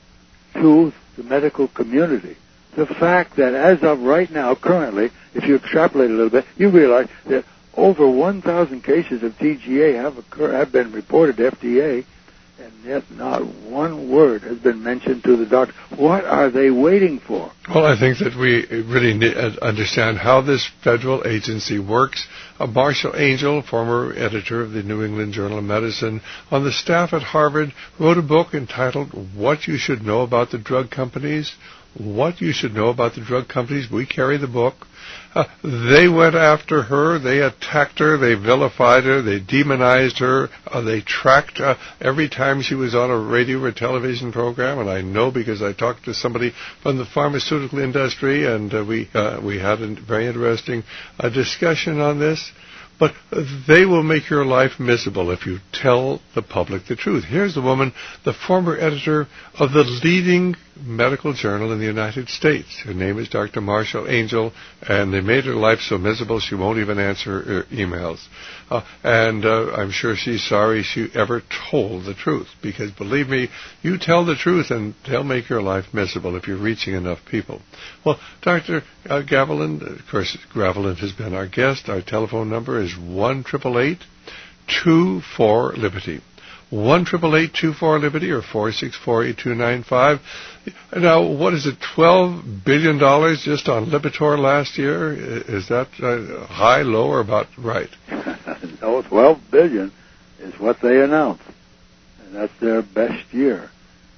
[SPEAKER 4] to the medical community. The fact that as of right now, currently, if you extrapolate a little bit, you realize that over one thousand cases of T G A have occur, have been reported to F D A, and yet not one word has been mentioned to the doctor. What are they waiting for?
[SPEAKER 3] Well, I think that we really need to understand how this federal agency works. Uh, Marshall Angel, former editor of the New England Journal of Medicine, on the staff at Harvard, wrote a book entitled What You Should Know About the Drug Companies. What You Should Know About the Drug Companies. We carry the book. Uh, they went after her, they attacked her, they vilified her, they demonized her, uh, they tracked uh, every time she was on a radio or television program, and I know because I talked to somebody from the pharmaceutical industry, and uh, we uh, we had a very interesting uh, discussion on this. But they will make your life miserable if you tell the public the truth. Here's a woman, the former editor of the leading medical journal in the United States. Her name is Doctor Marshall Angel, and they made her life so miserable she won't even answer her emails. Uh, and uh, I'm sure she's sorry she ever told the truth, because believe me, you tell the truth and they'll make your life miserable if you're reaching enough people. Well, Doctor Uh, Gavilan, of course, Gavilan has been our guest. Our telephone number is one eight eight eight, two four, Liberty. one eight eight eight, two four, Liberty, or four six four, eight two nine five. Now, what is it, twelve billion dollars just on Lipitor last year? Is that uh, high, low, or about right?
[SPEAKER 4] No, twelve billion dollars is what they announced, and that's their best year.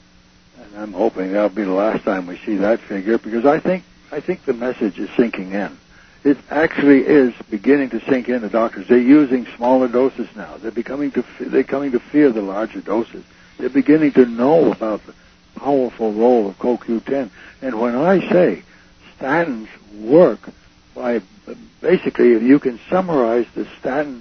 [SPEAKER 4] And I'm hoping that'll be the last time we see that figure, because I think I think the message is sinking in. It actually is beginning to sink in to doctors. They're using smaller doses now. They're becoming to they're coming to fear the larger doses. They're beginning to know about the powerful role of C O Q ten. And when I say statins work by basically, you can summarize the statin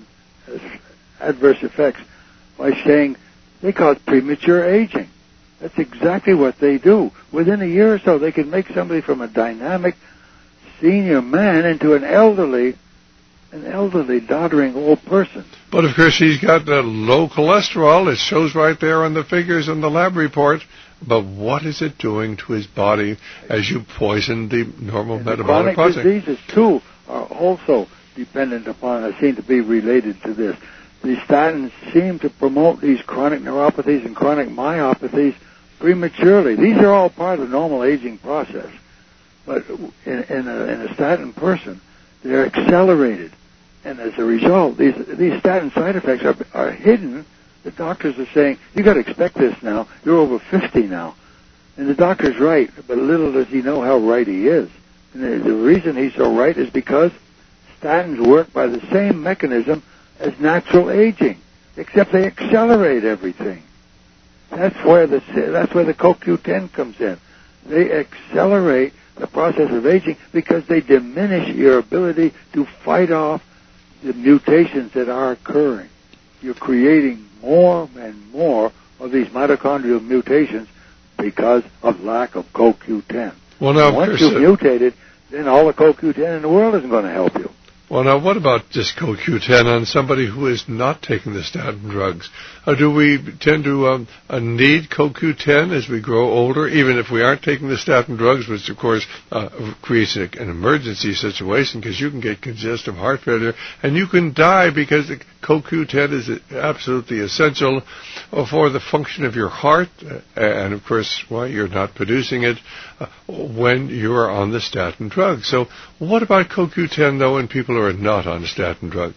[SPEAKER 4] adverse effects by saying they cause premature aging. That's exactly what they do. Within a year or so, they can make somebody from a dynamic senior man into an elderly, an elderly, doddering old person.
[SPEAKER 3] But of course, he's got uh, low cholesterol. It shows right there on the figures in the lab report. But what is it doing to his body as you poison the normal
[SPEAKER 4] and
[SPEAKER 3] metabolic
[SPEAKER 4] the chronic
[SPEAKER 3] process?
[SPEAKER 4] Diseases too are also dependent upon, uh, seem to be related to this. The statins seem to promote these chronic neuropathies and chronic myopathies prematurely. These are all part of the normal aging process. But in, in, a, in a statin person, they're accelerated. And as a result, these, these statin side effects are, are hidden. The doctors are saying, you've got to expect this now. You're over fifty now. And the doctor's right, but little does he know how right he is. And the, the reason he's so right is because statins work by the same mechanism as natural aging, except they accelerate everything. That's where the that's where the C O Q ten comes in. They accelerate the process of aging because they diminish your ability to fight off the mutations that are occurring. You're creating more and more of these mitochondrial mutations because of lack of C O Q ten.
[SPEAKER 3] Well, now,
[SPEAKER 4] once you've mutated, then all the C O Q ten in the world isn't going to help you.
[SPEAKER 3] Well, now, what about just C O Q ten on somebody who is not taking the statin drugs? Uh, do we tend to um, uh, need C O Q ten as we grow older, even if we aren't taking the statin drugs, which, of course, uh, creates a, an emergency situation because you can get congestive heart failure and you can die because the C O Q ten is absolutely essential for the function of your heart, uh, and, of course, well, you're not producing it uh, when you are on the statin drug. So what about C O Q ten, though, in people who are not on a statin drug?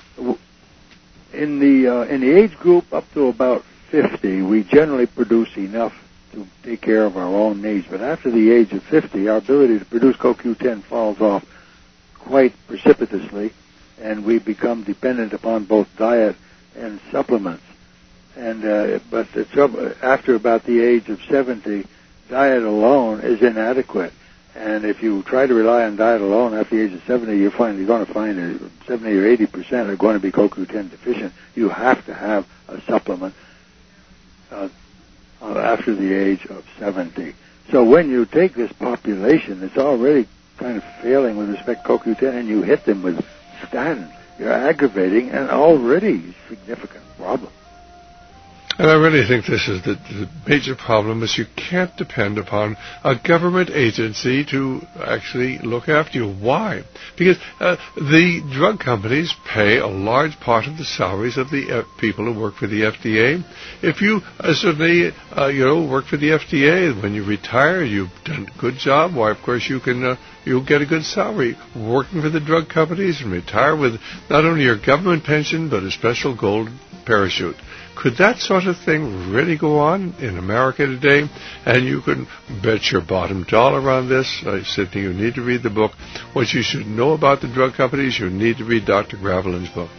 [SPEAKER 4] In the uh, in the age group up to about fifty, we generally produce enough to take care of our own needs. But after the age of fifty, our ability to produce C O Q ten falls off quite precipitously, and we become dependent upon both diet and supplements. And uh, but the trouble, after about the age of seventy, diet alone is inadequate. And if you try to rely on diet alone after the age of seventy, you're, find, you're going to find that seventy or eighty percent are going to be C O Q ten deficient. You have to have a supplement uh, uh, after the age of seventy. So when you take this population that's already kind of failing with respect to C O Q ten and you hit them with statins, you're aggravating an already significant problem.
[SPEAKER 3] And I really think this is the, the major problem is you can't depend upon a government agency to actually look after you. Why? Because uh, the drug companies pay a large part of the salaries of the uh, people who work for the F D A. If you uh, certainly, uh, you know, work for the F D A, when you retire, you've done a good job, why, of course, you can, uh, you'll get a good salary working for the drug companies and retire with not only your government pension, but a special gold parachute. Could that sort of thing really go on in America today? And you can bet your bottom dollar on this. I said to you, you need to read the book. What you should know about the drug companies, you need to read Doctor Gravelin's book.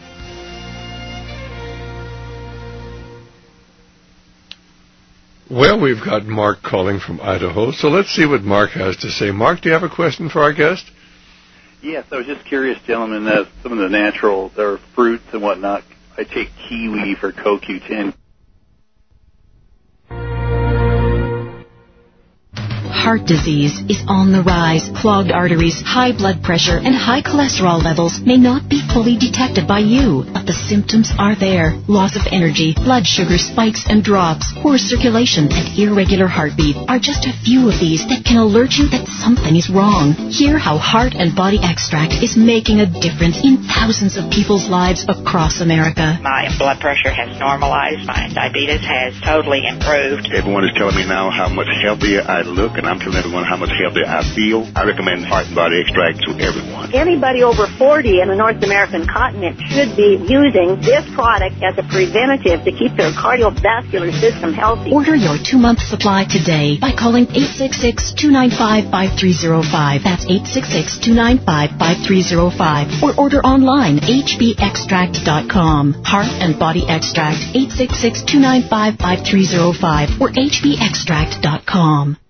[SPEAKER 3] Well, we've got Mark calling from Idaho, so let's see what Mark has to say. Mark, do you have a question for our guest?
[SPEAKER 8] Yes, I was just curious, gentlemen, uh, some of the natural, there are fruits and whatnot. I take kiwi for C O Q ten.
[SPEAKER 9] Heart disease is on the rise. Clogged arteries, high blood pressure, and high cholesterol levels may not be fully detected by you, but the symptoms are there. Loss of energy, blood sugar spikes and drops, poor circulation, and irregular heartbeat are just a few of these that can alert you that something is wrong. Hear how Heart and Body Extract is making a difference in thousands of people's lives across America.
[SPEAKER 10] My blood pressure has normalized. My diabetes has totally improved.
[SPEAKER 11] Everyone is telling me now how much healthier I look, and I'm telling everyone how much healthier I feel. I recommend Heart and Body Extract to everyone.
[SPEAKER 12] Anybody over forty in the North American continent should be using this product as a preventative to keep their cardiovascular system healthy.
[SPEAKER 9] Order your two-month supply today by calling eight six six, two nine five, five three zero five. That's eight six six, two nine five, five three zero five. Or order online, h b extract dot com. Heart and Body Extract, eight six six, two nine five, five three zero five or h b extract dot com.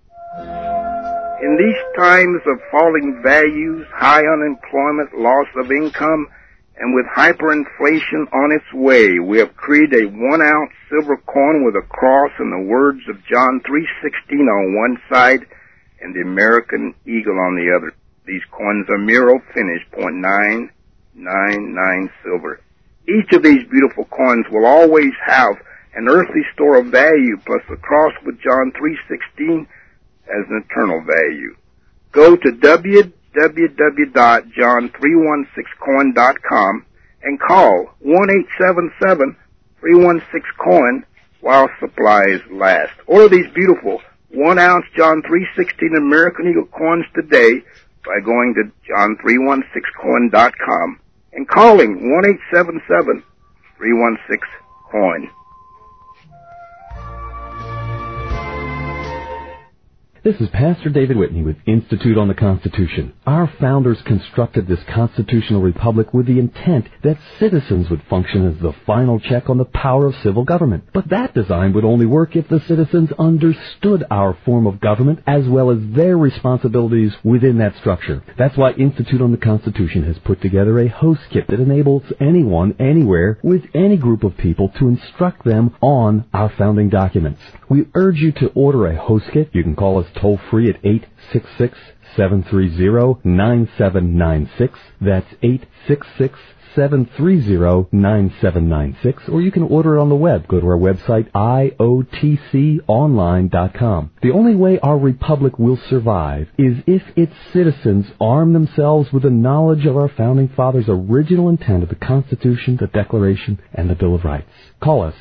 [SPEAKER 13] In these times of falling values, high unemployment, loss of income, and with hyperinflation on its way, we have created a one-ounce silver coin with a cross and the words of John three sixteen on one side and the American eagle on the other. These coins are Miro finished, point nine nine nine silver. Each of these beautiful coins will always have an earthly store of value plus the cross with John three sixteen as an eternal value. Go to w w w dot john three one six coin dot com and call one eight seven seven, three one six coin while supplies last. Order these beautiful one-ounce John three sixteen American Eagle coins today by going to john three one six coin dot com and calling one eight seven seven, three one six coin.
[SPEAKER 7] This is Pastor David Whitney with Institute on the Constitution. Our founders constructed this constitutional republic with the intent that citizens would function as the final check on the power of civil government. But that design would only work if the citizens understood our form of government as well as their responsibilities within that structure. That's why Institute on the Constitution has put together a host kit that enables anyone, anywhere, with any group of people to instruct them on our founding documents. We urge you to order a host kit. You can call us toll free at eight six six, seven three zero, nine seven nine six. That's eight six six, seven three zero, nine seven nine six. Or you can order it on the web. Go to our website, I O T C online dot com. The only way our republic will survive is if its citizens arm themselves with the knowledge of our founding fathers' original intent of the Constitution, the Declaration, and the Bill of Rights. Call us.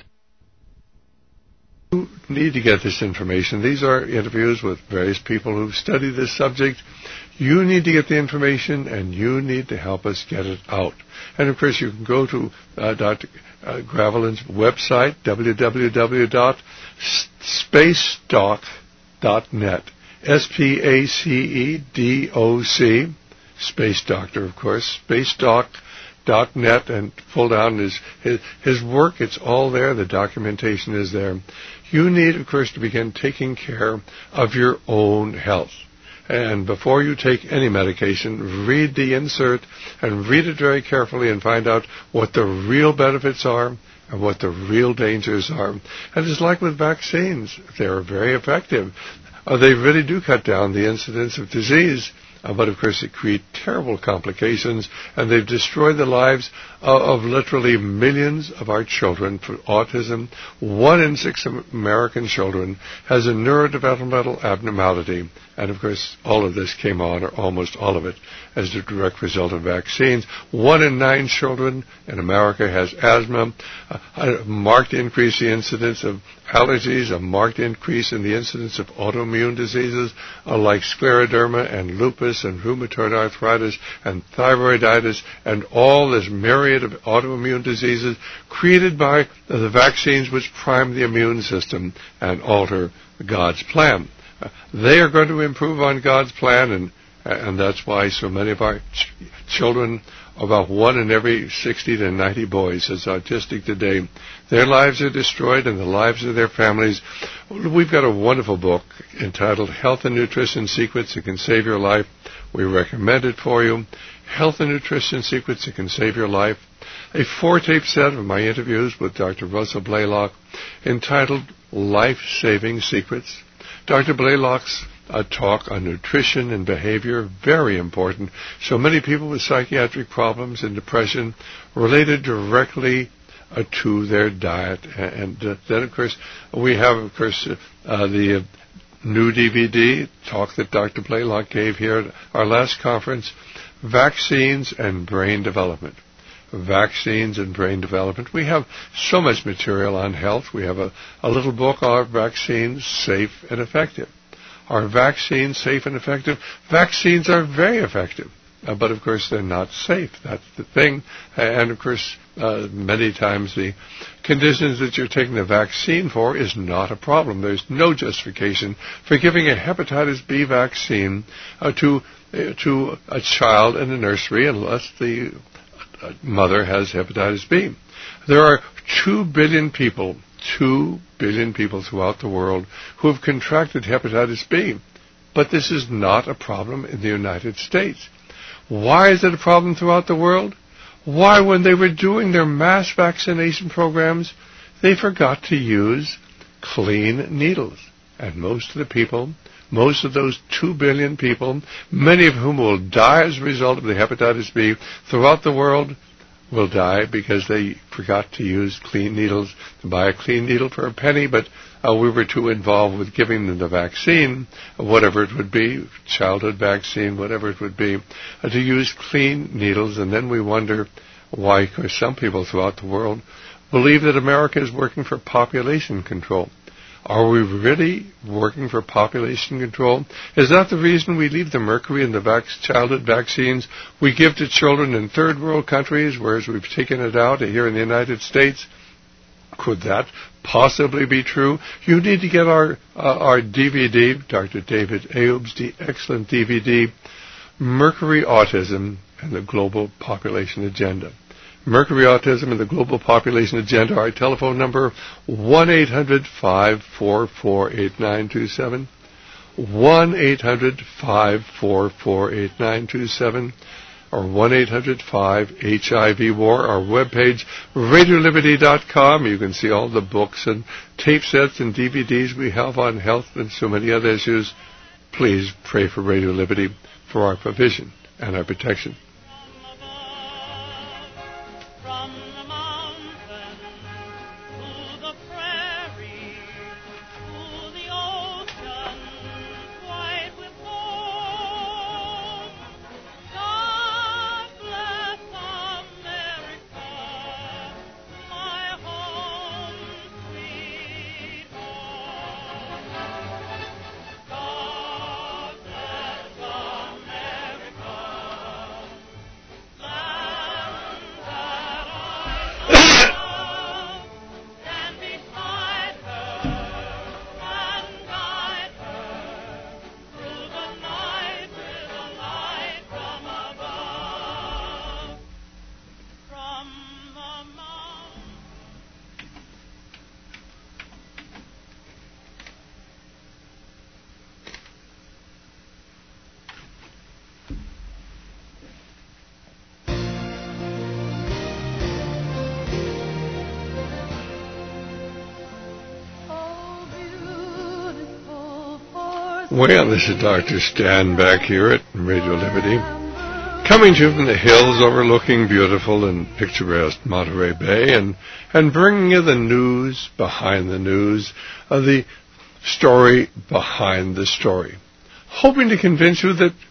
[SPEAKER 3] You need to get this information. These are interviews with various people who've studied this subject. You need to get the information, and you need to help us get it out. And, of course, you can go to uh, Doctor Gravelin's website, w w w dot space doc dot net, S P A C E D O C, Space Doctor, of course, spacedoc dot net, and pull down his, his his work. It's all there. The documentation is there. You need, of course, to begin taking care of your own health. And before you take any medication, read the insert and read it very carefully and find out what the real benefits are and what the real dangers are. And it's like with vaccines. They're very effective. Uh, they really do cut down the incidence of disease. Uh, but, of course, it creates terrible complications, and they've destroyed the lives of, of literally millions of our children for autism. One in six American children has a neurodevelopmental abnormality. And, of course, all of this came on, or almost all of it, as a direct result of vaccines. One in nine children in America has asthma. Uh, a marked increase in the incidence of allergies, a marked increase in the incidence of autoimmune diseases uh, like scleroderma and lupus and rheumatoid arthritis and thyroiditis and all this myriad of autoimmune diseases created by the vaccines which prime the immune system and alter God's plan. Uh, they are going to improve on God's plan, and and that's why so many of our ch- children, about one in every sixty to ninety boys, is autistic today. Their lives are destroyed and the lives of their families. We've got a wonderful book entitled Health and Nutrition Secrets That Can Save Your Life. We recommend it for you. Health and Nutrition Secrets That Can Save Your Life. A four-tape set of my interviews with Doctor Russell Blaylock entitled Life-Saving Secrets. Doctor Blaylock's a talk on nutrition and behavior, very important. So many people with psychiatric problems and depression related directly uh, to their diet. And uh, then, of course, we have, of course, uh, uh, the uh, new D V D talk that Doctor Blaylock gave here at our last conference, Vaccines and Brain Development. Vaccines and brain development. We have so much material on health. We have a, a little book on vaccines, safe and effective. Are vaccines safe and effective? Vaccines are very effective, uh, but of course they're not safe. That's the thing. And of course, uh, many times the conditions that you're taking the vaccine for is not a problem. There's no justification for giving a hepatitis B vaccine uh, to uh, to a child in a nursery unless the mother has hepatitis B. There are two billion people, two billion people throughout the world who have contracted hepatitis B. But this is not a problem in the United States. Why is it a problem throughout the world? Why, when they were doing their mass vaccination programs, they forgot to use clean needles. And most of the people, most of those two billion people, many of whom will die as a result of the hepatitis B throughout the world, will die because they forgot to use clean needles, to buy a clean needle for a penny, but uh, we were too involved with giving them the vaccine, whatever it would be, childhood vaccine, whatever it would be, uh, to use clean needles. And then we wonder why, because some people throughout the world believe that America is working for population control. Are we really working for population control? Is that the reason we leave the mercury in the vac- childhood vaccines we give to children in third world countries, whereas we've taken it out here in the United States? could that possibly be true? You need to get our uh, our D V D, Doctor David Ayub's the excellent D V D, Mercury, Autism, and the Global Population Agenda. Mercury, Autism, and the Global Population Agenda. Our telephone number, one eight hundred, five four four, eight nine two seven, one eight hundred, five four four, eight nine two seven, or one eight hundred, five H I V war. Our webpage, radio liberty dot com. You can see all the books and tape sets and D V Ds we have on health and so many other issues. Please pray for Radio Liberty for our provision and our protection. Well, this is Doctor Stan back here at Radio Liberty, coming to you from the hills overlooking beautiful and picturesque Monterey Bay, and, and bringing you the news behind the news, uh, the story behind the story, hoping to convince you that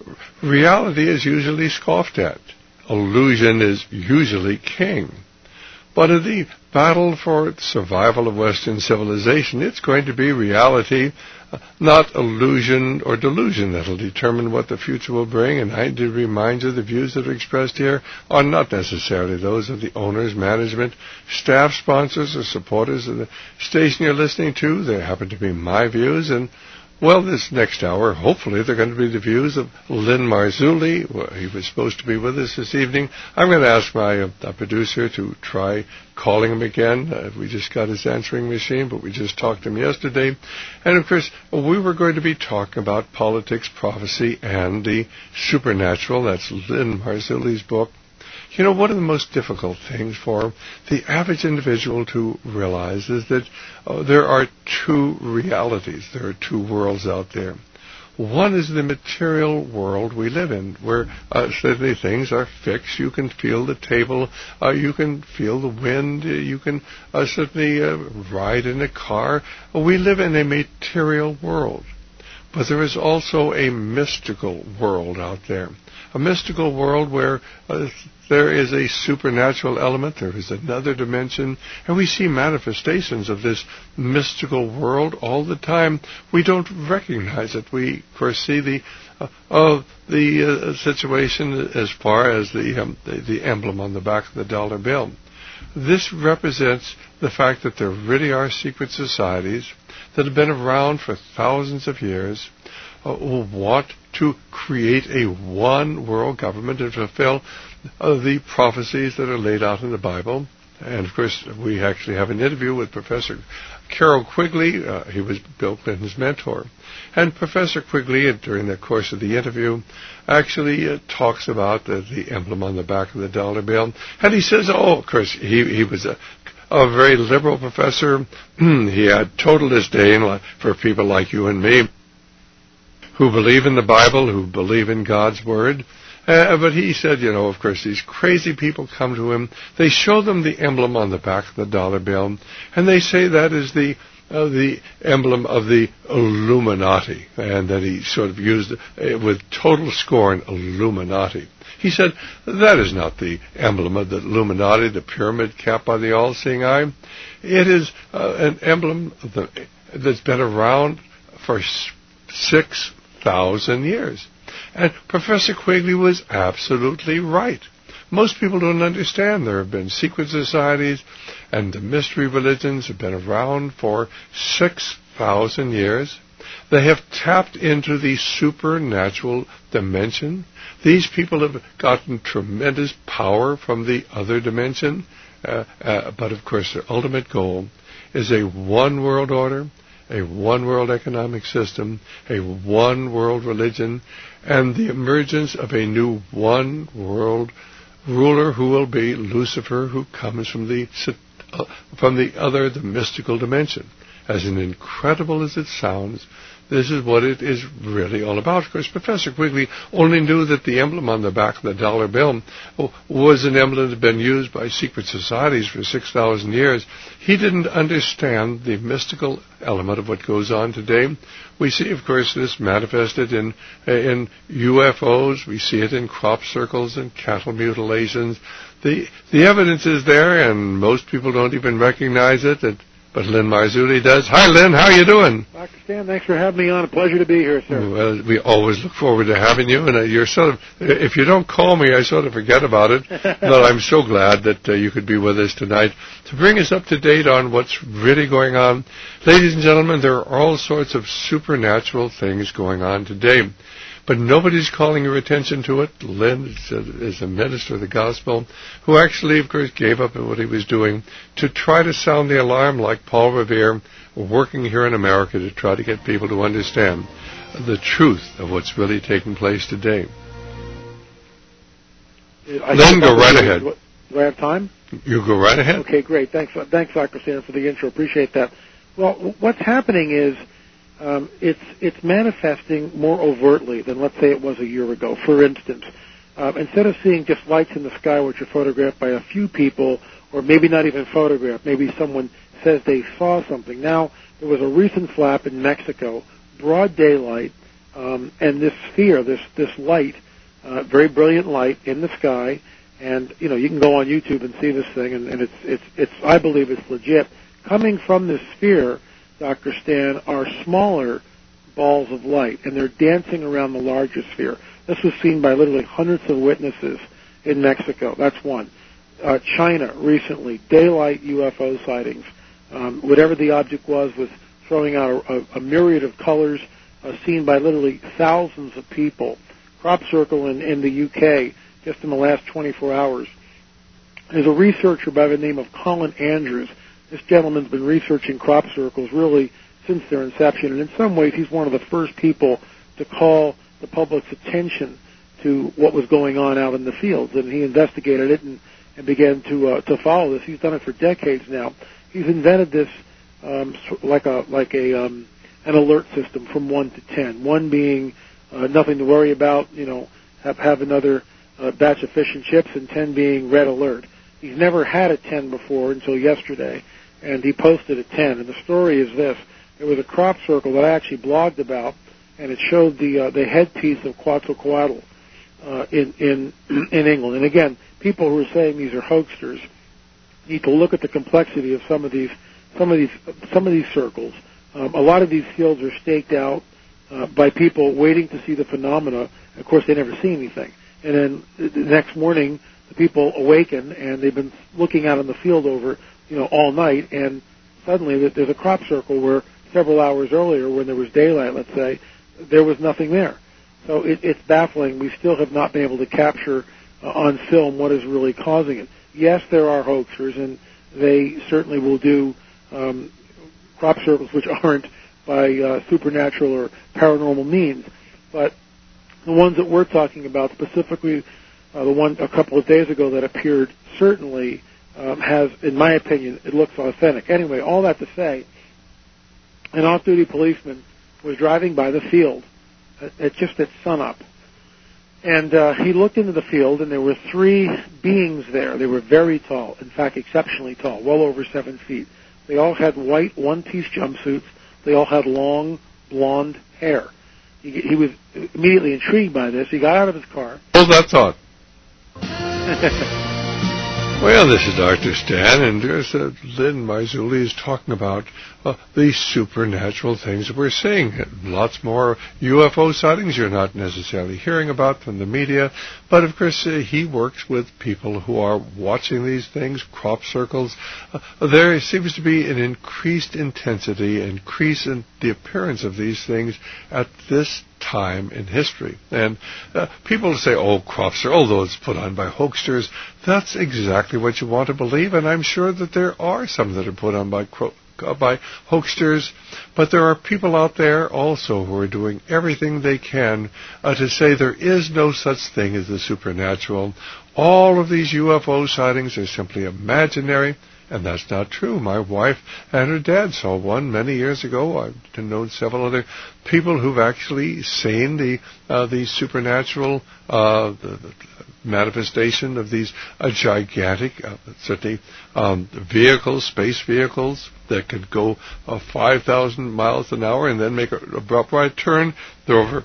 [SPEAKER 3] reality is usually scoffed at. Illusion is usually king. But in the battle for survival of Western civilization, it's going to be reality, uh, not illusion or delusion, that will determine what the future will bring. And I do remind you the views that are expressed here are not necessarily those of the owners, management, staff, sponsors, or supporters of the station you're listening to. They happen to be my views, and well, this next hour, hopefully, they're going to be the views of Lynn Marzulli. Well, he was supposed to be with us this evening. I'm going to ask my uh, producer to try calling him again. Uh, we just got his answering machine, but we just talked to him yesterday. And, of course, we were going to be talking about politics, prophecy, and the supernatural. That's Lynn Marzulli's book. You know, one of the most difficult things for the average individual to realize is that uh, there are two realities. There are two worlds out there. One is the material world we live in, where uh, certainly things are fixed. You can feel the table. Uh, you can feel the wind. Uh, you can uh, certainly uh, ride in a car. We live in a material world. But there is also a mystical world out there. A mystical world where uh, there is a supernatural element, there is another dimension, and we see manifestations of this mystical world all the time. We don't recognize it. We, of course, see the uh, of the uh, situation as far as the, um, the the emblem on the back of the dollar bill. This represents the fact that there really are secret societies that have been around for thousands of years, uh, who want to create a one world government and fulfill uh, the prophecies that are laid out in the Bible. And, of course, we actually have an interview with Professor Carroll Quigley. Uh, he was Bill Clinton's mentor. And Professor Quigley, during the course of the interview, actually uh, talks about the, the emblem on the back of the dollar bill. And he says, oh, of course, he, he was a A very liberal professor. He had total disdain for people like you and me who believe in the Bible, who believe in God's Word. Uh, but he said, you know, of course, these crazy people come to him. They show them the emblem on the back of the dollar bill, and they say that is the uh, the emblem of the Illuminati, and that he sort of used uh, with total scorn, Illuminati. He said, that is not the emblem of the Illuminati, the pyramid capped by the all-seeing eye. It is uh, an emblem of the, that's been around for six thousand years. And Professor Quigley was absolutely right. most people don't understand. There have been secret societies, and the mystery religions have been around for six thousand years. They have tapped into the supernatural dimension. These people have gotten tremendous power from the other dimension. Uh, uh, but, of course, their ultimate goal is a one-world order, a one-world economic system, a one-world religion, and the emergence of a new one-world ruler who will be Lucifer, who comes from the uh, from the other, the mystical dimension. As incredible as it sounds, this is what it is really all about. Of course, Professor Quigley only knew that the emblem on the back of the dollar bill was an emblem that had been used by secret societies for six thousand years. He didn't understand the mystical element of what goes on today. We see, of course, this manifested in in U F Os. We see it in crop circles and cattle mutilations. The the evidence is there, and most people don't even recognize it. It But Lynn Marzulli does. Hi, Lynn. How are you doing?
[SPEAKER 14] Doctor Stan, thanks for having me on. A pleasure to be here, sir.
[SPEAKER 3] Well, we always look forward to having you. And uh, you're sort of, if you don't call me, I sort of forget about it. But I'm so glad that uh, you could be with us tonight to bring us up to date on what's really going on. Ladies and gentlemen, there are all sorts of supernatural things going on today. But nobody's calling your attention to it. Lynn is a, is a minister of the gospel who actually, of course, gave up what he was doing to try to sound the alarm like Paul Revere, working here in America to try to get people to understand the truth of what's really taking place today.
[SPEAKER 14] I
[SPEAKER 3] Lynn, go right ahead.
[SPEAKER 14] Do I have time?
[SPEAKER 3] You go right ahead.
[SPEAKER 14] Okay, great. Thanks, thanks, Doctor Stan, for the intro. Appreciate that. Well, what's happening is Um, it's it's manifesting more overtly than, let's say, it was a year ago. For instance, uh, instead of seeing just lights in the sky which are photographed by a few people, or maybe not even photographed, maybe someone says they saw something. Now, there was a recent flap in Mexico, broad daylight, um, and this sphere, this this light, uh, very brilliant light in the sky, and you know you can go on YouTube and see this thing, and, and it's it's it's I believe it's legit. Coming from this sphere, Doctor Stan, are smaller balls of light, and they're dancing around the larger sphere. This was seen by literally hundreds of witnesses in Mexico. That's one. Uh, China, recently, daylight U F O sightings. Um, whatever the object was, was throwing out a, a, a myriad of colors, uh, seen by literally thousands of people. Crop Circle in, in the U K, just in the last twenty-four hours. There's a researcher by the name of Colin Andrews. This gentleman's been researching crop circles really since their inception, and in some ways he's one of the first people to call the public's attention to what was going on out in the fields, and he investigated it and, and began to uh, to follow this. He's done it for decades now. He's invented this um, like a like a um, an alert system from one to ten. One being uh, nothing to worry about, you know, have have another uh, batch of fish and chips, and ten being red alert. He's never had a ten before until yesterday, and he posted a ten. And the story is this. There was a crop circle that I actually blogged about, and it showed the uh, the headpiece of Quetzalcoatl uh, in, in, in England. And again, people who are saying these are hoaxsters need to look at the complexity of some of these some of these, some of these circles. Um, a lot of these fields are staked out uh, by people waiting to see the phenomena. Of course, they never see anything. And then the next morning, the people awaken, and they've been looking out on the field over, you know, all night, and suddenly there's a crop circle where several hours earlier, when there was daylight, let's say, there was nothing there. So it, it's baffling. We still have not been able to capture uh, on film what is really causing it. Yes, there are hoaxers, and they certainly will do um, crop circles which aren't by uh, supernatural or paranormal means, but the ones that we're talking about, specifically uh, the one a couple of days ago that appeared, certainly um, has, in my opinion, it looks authentic. Anyway, all that to say, an off-duty policeman was driving by the field at, at just at sunup, and uh, he looked into the field, and there were three beings there. They were very tall, in fact, exceptionally tall, well over seven feet. They all had white one-piece jumpsuits. They all had long, blonde hair. He, he was immediately intrigued by this. He got out of his car.
[SPEAKER 3] Hold that thought. Well, this is Doctor Stan, and there's uh, Lynn Marzulli is talking about uh, these supernatural things that we're seeing. Lots more U F O sightings you're not necessarily hearing about from the media, But, of course, uh, he works with people who are watching these things, crop circles. Uh, there seems to be an increased intensity, increase in the appearance of these things at this time in history. And uh, people say, oh, crops are, although it's put on by hoaxsters, that's exactly what you want to believe, and I'm sure that there are some that are put on by cro- uh, by hoaxsters, but there are people out there also who are doing everything they can uh, to say there is no such thing as the supernatural. All of these U F O sightings are simply imaginary. And that's not true. My wife and her dad saw one many years ago. I've known several other people who've actually seen the uh, the supernatural uh, the, the manifestation of these uh, gigantic, uh, certainly um, vehicles, space vehicles that could go uh, five thousand miles an hour and then make an abrupt right turn. They're over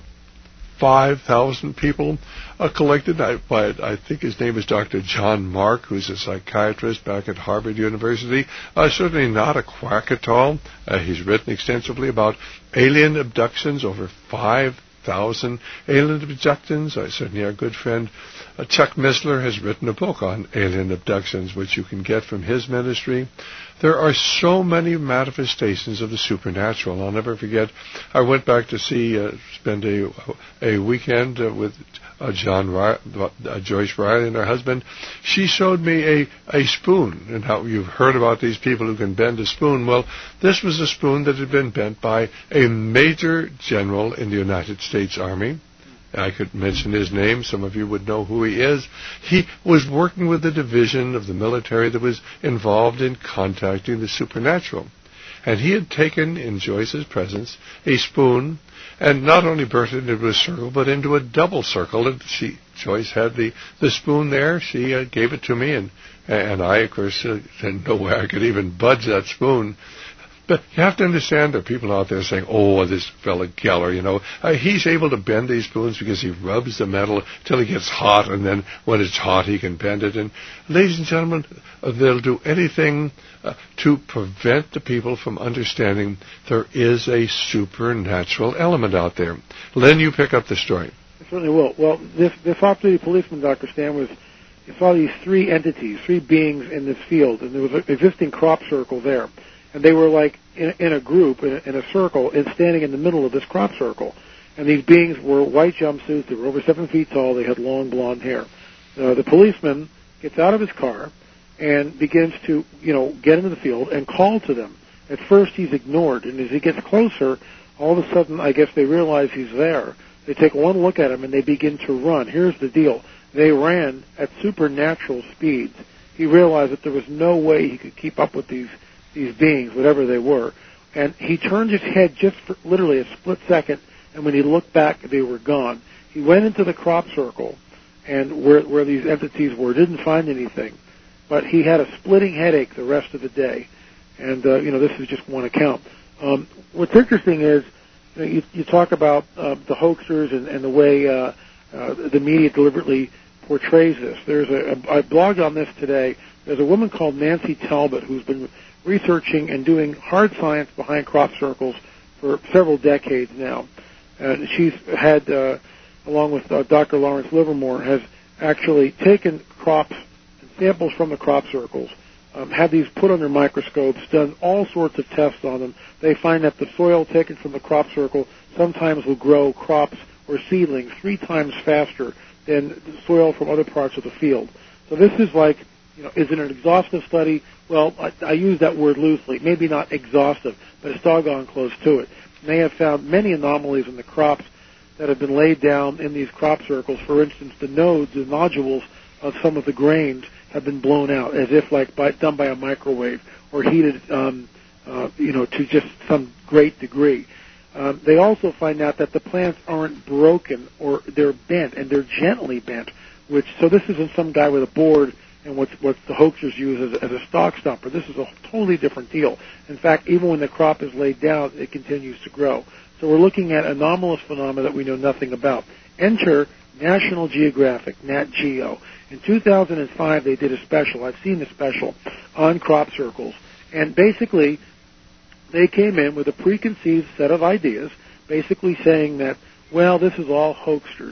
[SPEAKER 3] five thousand people uh, collected. I, by, I think his name is Doctor John Mark, who's a psychiatrist back at Harvard University. Uh, certainly not a quack at all. Uh, he's written extensively about alien abductions, over five thousand alien abductions. I certainly, our good friend uh, Chuck Missler has written a book on alien abductions, which you can get from his ministry. There are so many manifestations of the supernatural. I'll never forget, I went back to see, uh, spend a, a weekend uh, with uh, John Ry- uh, Joyce Riley and her husband. She showed me a, a spoon, and how you've heard about these people who can bend a spoon. Well, this was a spoon that had been bent by a major general in the United States Army. I could mention his name. Some of you would know who he is. He was working with the division of the military that was involved in contacting the supernatural. And he had taken, in Joyce's presence, a spoon and not only burnt it into a circle, but into a double circle. And she, Joyce had the, the spoon there. She uh, gave it to me, and, and I, of course, uh, had no way I could even budge that spoon. But you have to understand there are people out there saying, oh, this fellow Geller, you know, uh, he's able to bend these spoons because he rubs the metal till it gets hot, and then when it's hot, he can bend it. And, ladies and gentlemen, uh, they'll do anything uh, to prevent the people from understanding there is a supernatural element out there. Len, you pick up the story.
[SPEAKER 14] I certainly will. Well, this, this off-duty policeman, Doctor Stan, was, he saw these three entities, three beings in this field, and there was an existing crop circle there. And they were like in, in a group, in a, in a circle, and standing in the middle of this crop circle. And these beings were white jumpsuits. They were over seven feet tall. They had long blonde hair. Uh, the policeman gets out of his car and begins to, you know, get into the field and call to them. At first, he's ignored, and as he gets closer, all of a sudden, I guess they realize he's there. They take one look at him, and they begin to run. Here's the deal. They ran at supernatural speeds. He realized that there was no way he could keep up with these these beings, whatever they were. And he turned his head just for literally a split second, and when he looked back, they were gone. He went into the crop circle, and where, where these entities were, didn't find anything. But he had a splitting headache the rest of the day. And, uh, you know, this is just one account. Um, what's interesting is, you, know, you, you talk about uh, the hoaxers and, and the way uh, uh, the media deliberately portrays this. There's a, a, I blogged on this today. There's a woman called Nancy Talbot who's been researching and doing hard science behind crop circles for several decades now. And she's had, uh, along with uh, Doctor Lawrence Livermore, has actually taken crops and samples from the crop circles, um, had these put under microscopes, done all sorts of tests on them. They find that the soil taken from the crop circle sometimes will grow crops or seedlings three times faster than the soil from other parts of the field. So this is like, you know, is it an exhaustive study? Well, I, I use that word loosely. Maybe not exhaustive, but it's doggone close to it. And they have found many anomalies in the crops that have been laid down in these crop circles. For instance, the nodes, the nodules of some of the grains have been blown out, as if like by, done by a microwave or heated, um, uh, you know, to just some great degree. Um, they also find out that the plants aren't broken or they're bent, and they're gently bent. Which so this isn't some guy with a board and what what the hoaxers use as, as a stock stumper. This is a totally different deal. In fact, even when the crop is laid down, it continues to grow. So we're looking at anomalous phenomena that we know nothing about. Enter National Geographic, Nat Geo. In two thousand five, they did a special. I've seen the special on crop circles. And basically, they came in with a preconceived set of ideas, basically saying that, well, this is all hoaxers.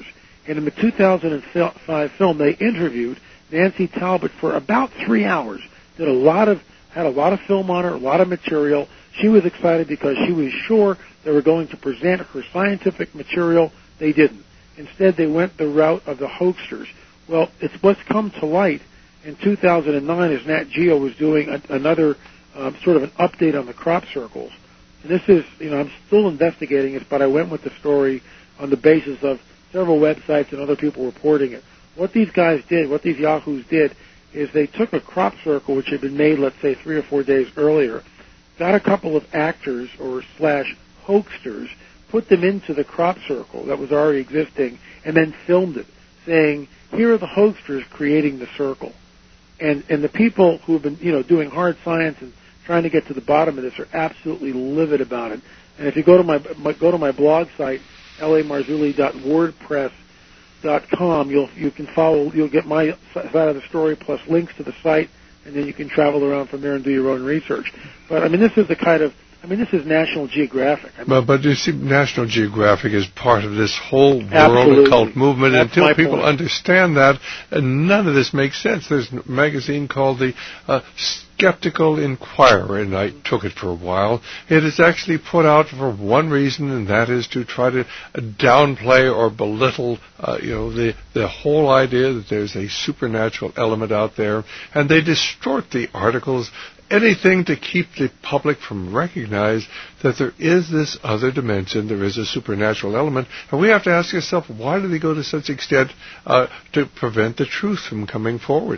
[SPEAKER 14] And in the two thousand five film, they interviewed Nancy Talbot for about three hours. Did a lot of had a lot of film on her, a lot of material. She was excited because she was sure they were going to present her scientific material. They didn't. Instead, they went the route of the hoaxers. Well, it's what's come to light in two thousand nine as Nat Geo was doing a, another um, sort of an update on the crop circles. And this is, you know, I'm still investigating it, but I went with the story on the basis of several websites and other people reporting it. What these guys did, what these yahoos did, is they took a crop circle which had been made, let's say, three or four days earlier, got a couple of actors or slash hoaxsters, put them into the crop circle that was already existing, and then filmed it, saying, here are the hoaxsters creating the circle. And and the people who have been, you know, doing hard science and trying to get to the bottom of this are absolutely livid about it. And if you go to my, my go to my blog site, l a marzulli dot wordpress dot com, you'll you can follow, you'll get my side of the story plus links to the site, and then you can travel around from there and do your own research. But I mean, this is the kind of I mean, this is National Geographic. I mean,
[SPEAKER 3] but, but you see, National Geographic is part of this whole world
[SPEAKER 14] absolutely.
[SPEAKER 3] occult movement.
[SPEAKER 14] That's
[SPEAKER 3] Until
[SPEAKER 14] my
[SPEAKER 3] people
[SPEAKER 14] point.
[SPEAKER 3] understand that, and none of this makes sense. There's a magazine called the uh, Skeptical Inquirer, and I took it for a while. It is actually put out for one reason, and that is to try to uh, downplay or belittle, uh, you know, the the whole idea that there's a supernatural element out there, and they distort the articles. Anything to keep the public from recognizing that there is this other dimension, there is a supernatural element, and we have to ask ourselves, why do they go to such extent uh, to prevent the truth from coming forward?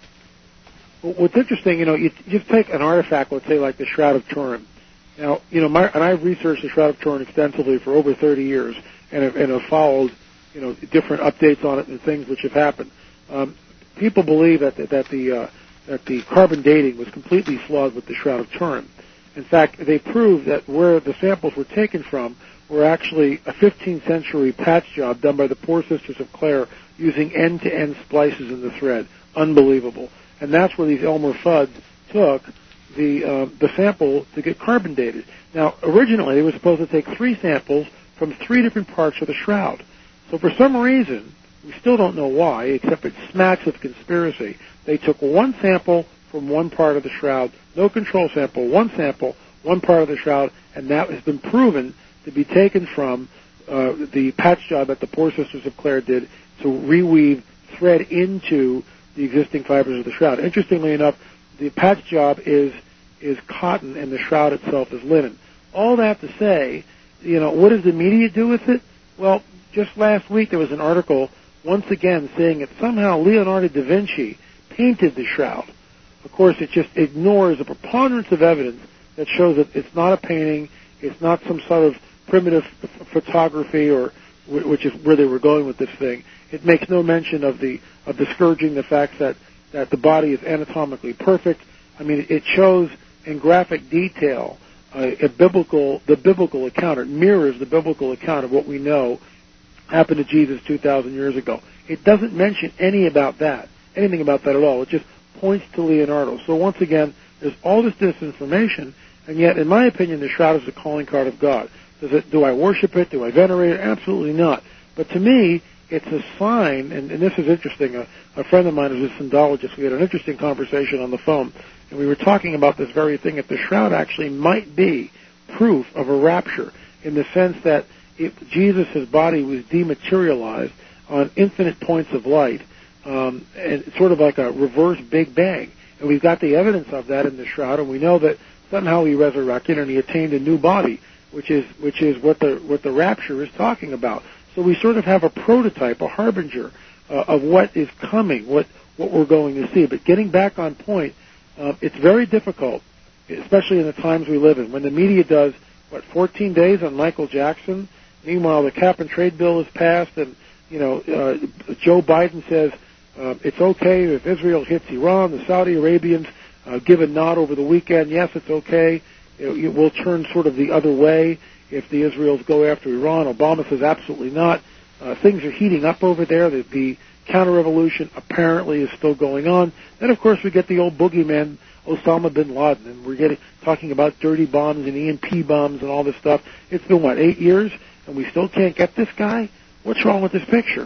[SPEAKER 14] Well, what's interesting, you know, you just take an artifact, let's say like the Shroud of Turin. Now, you know, my, and I've researched the Shroud of Turin extensively for over thirty years, and have, and have followed, you know, different updates on it and things which have happened. Um, people believe that the, that the uh, that the carbon dating was completely flawed with the Shroud of Turin. In fact, they proved that where the samples were taken from were actually a fifteenth century patch job done by the Poor Sisters of Clare using end-to-end splices in the thread. Unbelievable. And that's where these Elmer Fudd took the uh, the sample to get carbon dated. Now, originally, they were supposed to take three samples from three different parts of the shroud. So for some reason, we still don't know why, except it smacks of conspiracy. They took one sample from one part of the shroud, no control sample, one sample, one part of the shroud, and that has been proven to be taken from uh, the patch job that the Poor Sisters of Clare did to reweave thread into the existing fibers of the shroud. Interestingly enough, the patch job is is cotton and the shroud itself is linen. All that to say, you know, what does the media do with it? Well, just last week there was an article once again saying that somehow Leonardo da Vinci painted the shroud. Of course, it just ignores a preponderance of evidence that shows that it's not a painting, it's not some sort of primitive f- photography, or which is where they were going with this thing. It makes no mention of the of the scourging, the fact that, that the body is anatomically perfect. I mean, it shows in graphic detail uh, a biblical the biblical account. It mirrors the biblical account of what we know happened to Jesus two thousand years ago. It doesn't mention any about that. anything about that at all. It just points to Leonardo. So once again, there's all this disinformation, and yet, in my opinion, the shroud is the calling card of God. Does it, do I worship it? Do I venerate it? Absolutely not. But to me, it's a sign, and, and this is interesting. A, a friend of mine is a syndologist. We had an interesting conversation on the phone, and we were talking about this very thing. If the shroud actually might be proof of a rapture, in the sense that if Jesus' body was dematerialized on infinite points of light, um, and it's sort of like a reverse Big Bang. And we've got the evidence of that in the shroud, and we know that somehow he resurrected and he attained a new body, which is which is what the what the rapture is talking about. So we sort of have a prototype, a harbinger uh, of what is coming, what what we're going to see. But getting back on point, uh, it's very difficult, especially in the times we live in, when the media does what fourteen days on Michael Jackson. Meanwhile, the cap and trade bill is passed, and you know uh, Joe Biden says uh, it's okay if Israel hits Iran. The Saudi Arabians uh, give a nod over the weekend. Yes, it's okay. It, it will turn sort of the other way if the Israels go after Iran. Obama says absolutely not. Uh, things are heating up over there. The, the counter-revolution apparently is still going on. Then, of course, we get the old boogeyman, Osama bin Laden, and we're getting talking about dirty bombs and E M P bombs and all this stuff. It's been, what, eight years, and we still can't get this guy? What's wrong with this picture?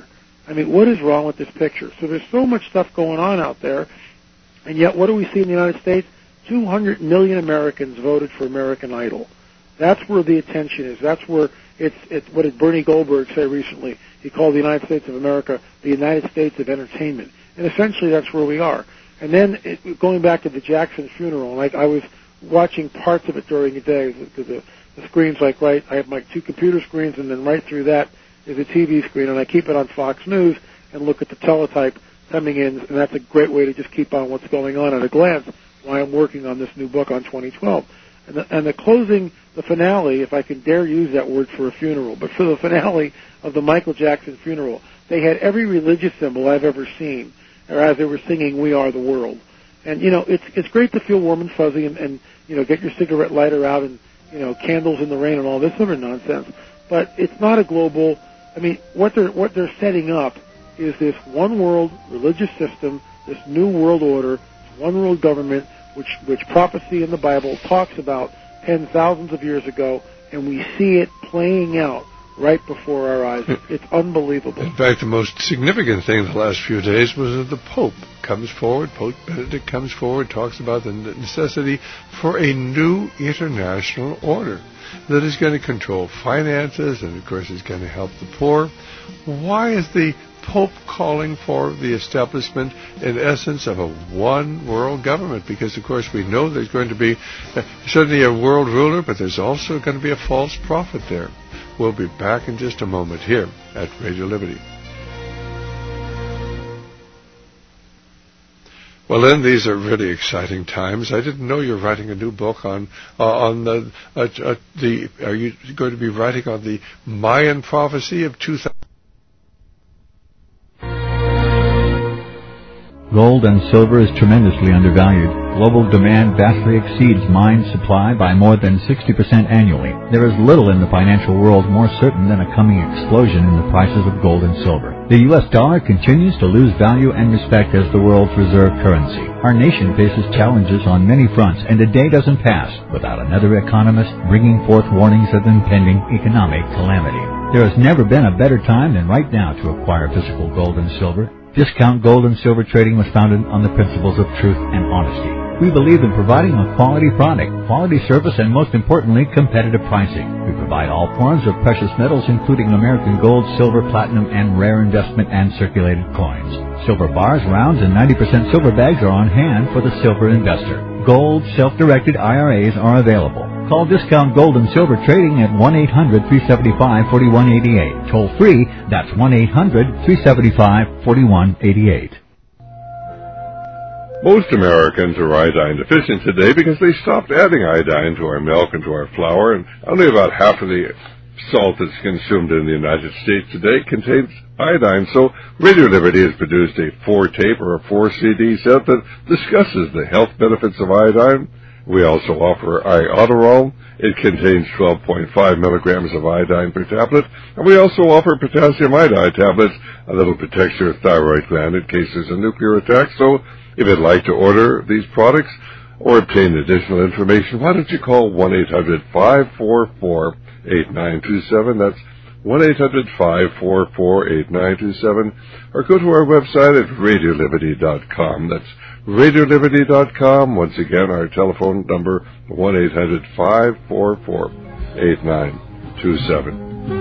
[SPEAKER 14] I mean, what is wrong with this picture? So there's so much stuff going on out there, and yet what do we see in the United States? two hundred million Americans voted for American Idol. That's where the attention is. That's where it's, it's what did Bernie Goldberg say recently? He called the United States of America the United States of entertainment. And essentially that's where we are. And then it, going back to the Jackson funeral, like I was watching parts of it during the day because the, the screen's like right, I have my two computer screens, and then right through that is a T V screen, and I keep it on Fox News and look at the teletype coming in, and that's a great way to just keep on what's going on at a glance while I'm working on this new book on twenty twelve. And the, and the closing, the finale, if I can dare use that word for a funeral, but for the finale of the Michael Jackson funeral, they had every religious symbol I've ever seen, or as they were singing "We Are the World." And, you know, it's it's great to feel warm and fuzzy and, and, you know, get your cigarette lighter out and, you know, candles in the rain and all this other nonsense. But it's not a global, I mean, what they're, what they're setting up is this one world religious system, this new world order, one world government, which, which prophecy in the Bible talks about tens thousands of years ago, and we see it playing out right before our eyes. It's unbelievable.
[SPEAKER 3] In fact, the most significant thing in the last few days was that the Pope comes forward, Pope Benedict comes forward, talks about the necessity for a new international order that is going to control finances and, of course, is going to help the poor. Why is the Pope calling for the establishment, in essence, of a one world government? Because, of course, we know there's going to be uh, certainly a world ruler, but there's also going to be a false prophet there. We'll be back in just a moment here at Radio Liberty. Well, Lynn, these are really exciting times. I didn't know you're writing a new book on uh, on the uh, uh, the. Are you going to be writing on the Mayan prophecy of two thousand?
[SPEAKER 5] Gold and silver is tremendously undervalued. Global demand vastly exceeds mine supply by more than sixty percent annually. There is little in the financial world more certain than a coming explosion in the prices of gold and silver. The U S dollar continues to lose value and respect as the world's reserve currency. Our nation faces challenges on many fronts, and a day doesn't pass without another economist bringing forth warnings of impending economic calamity. There has never been a better time than right now to acquire physical gold and silver. Discount Gold and Silver Trading was founded on the principles of truth and honesty. We believe in providing a quality product, quality service, and most importantly, competitive pricing. We provide all forms of precious metals, including American gold, silver, platinum, and rare investment and circulated coins. Silver bars, rounds, and ninety percent silver bags are on hand for the silver investor. Gold, self-directed I R As are available. Call Discount Gold and Silver Trading at one eight hundred, three seven five, four one eight eight. Toll free, that's one eight hundred, three seven five, four one eight eight.
[SPEAKER 3] Most Americans are iodine deficient today because they stopped adding iodine to our milk and to our flour, and only about half of the salt that's consumed in the United States today contains iodine. So Radio Liberty has produced a four-tape or a four-C D set that discusses the health benefits of iodine. We also offer Iodoral. It contains twelve point five milligrams of iodine per tablet. And we also offer potassium iodide tablets that'll protect your thyroid gland in case there's a nuclear attack. So if you'd like to order these products or obtain additional information, why don't you call one eight hundred, five four four, eight nine two seven. That's one eight hundred, five four four, eight nine two seven. Or go to our website at radio liberty dot com. That's radio liberty dot com. Once again, our telephone number, one eight hundred, five four four, eight nine two seven.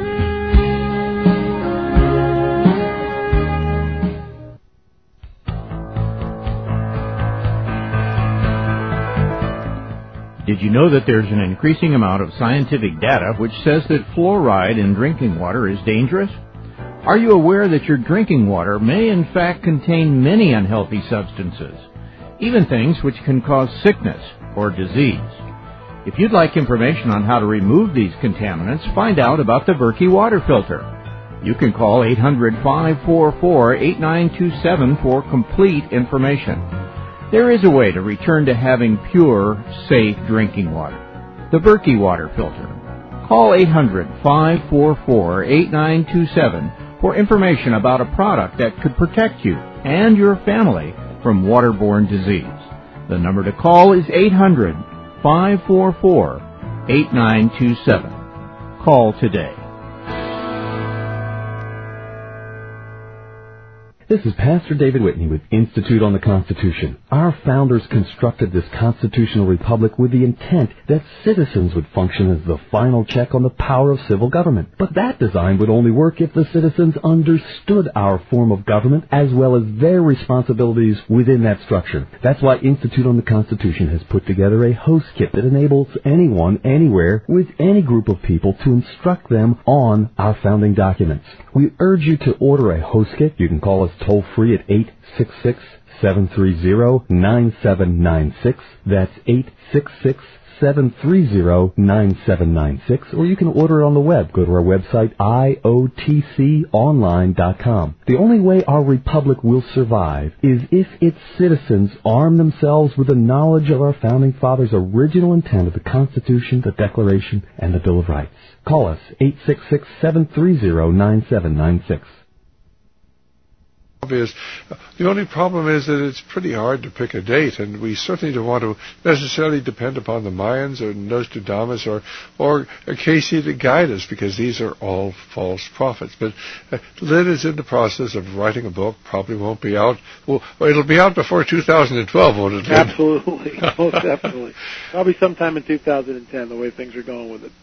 [SPEAKER 6] Did you know that there's an increasing amount of scientific data which says that fluoride in drinking water is dangerous? Are you aware that your drinking water may in fact contain many unhealthy substances, even things which can cause sickness or disease? If you'd like information on how to remove these contaminants, find out about the Berkey water filter. You can call eight hundred, five four four, eight nine two seven for complete information. There is a way to return to having pure, safe drinking water. The Berkey water filter. Call eight hundred, five four four, eight nine two seven for information about a product that could protect you and your family from waterborne disease. The number to call is eight hundred, five four four, eight nine two seven. Call today.
[SPEAKER 7] This is Pastor David Whitney with Institute on the Constitution. Our founders constructed this constitutional republic with the intent that citizens would function as the final check on the power of civil government. But that design would only work if the citizens understood our form of government as well as their responsibilities within that structure. That's why Institute on the Constitution has put together a host kit that enables anyone, anywhere, with any group of people to instruct them on our founding documents. We urge you to order a host kit. You can call us toll-free at eight six six, seven three zero, nine seven nine six. That's eight six six, seven three zero, nine seven nine six. Or you can order it on the web. Go to our website, I O T C online dot com. The only way our republic will survive is if its citizens arm themselves with the knowledge of our Founding Fathers' original intent of the Constitution, the Declaration, and the Bill of Rights. Call us, eight six six, seven three zero, nine seven nine six.
[SPEAKER 3] Obvious. The only problem is that it's pretty hard to pick a date, and we certainly don't want to necessarily depend upon the Mayans or Nostradamus or or Casey to guide us, because these are all false prophets. But uh, Lynn is in the process of writing a book. Probably won't be out. Well, it'll be out before two thousand twelve, won't it, Lynn?
[SPEAKER 14] Absolutely, most definitely. Probably sometime in two thousand ten, the way things are going with it.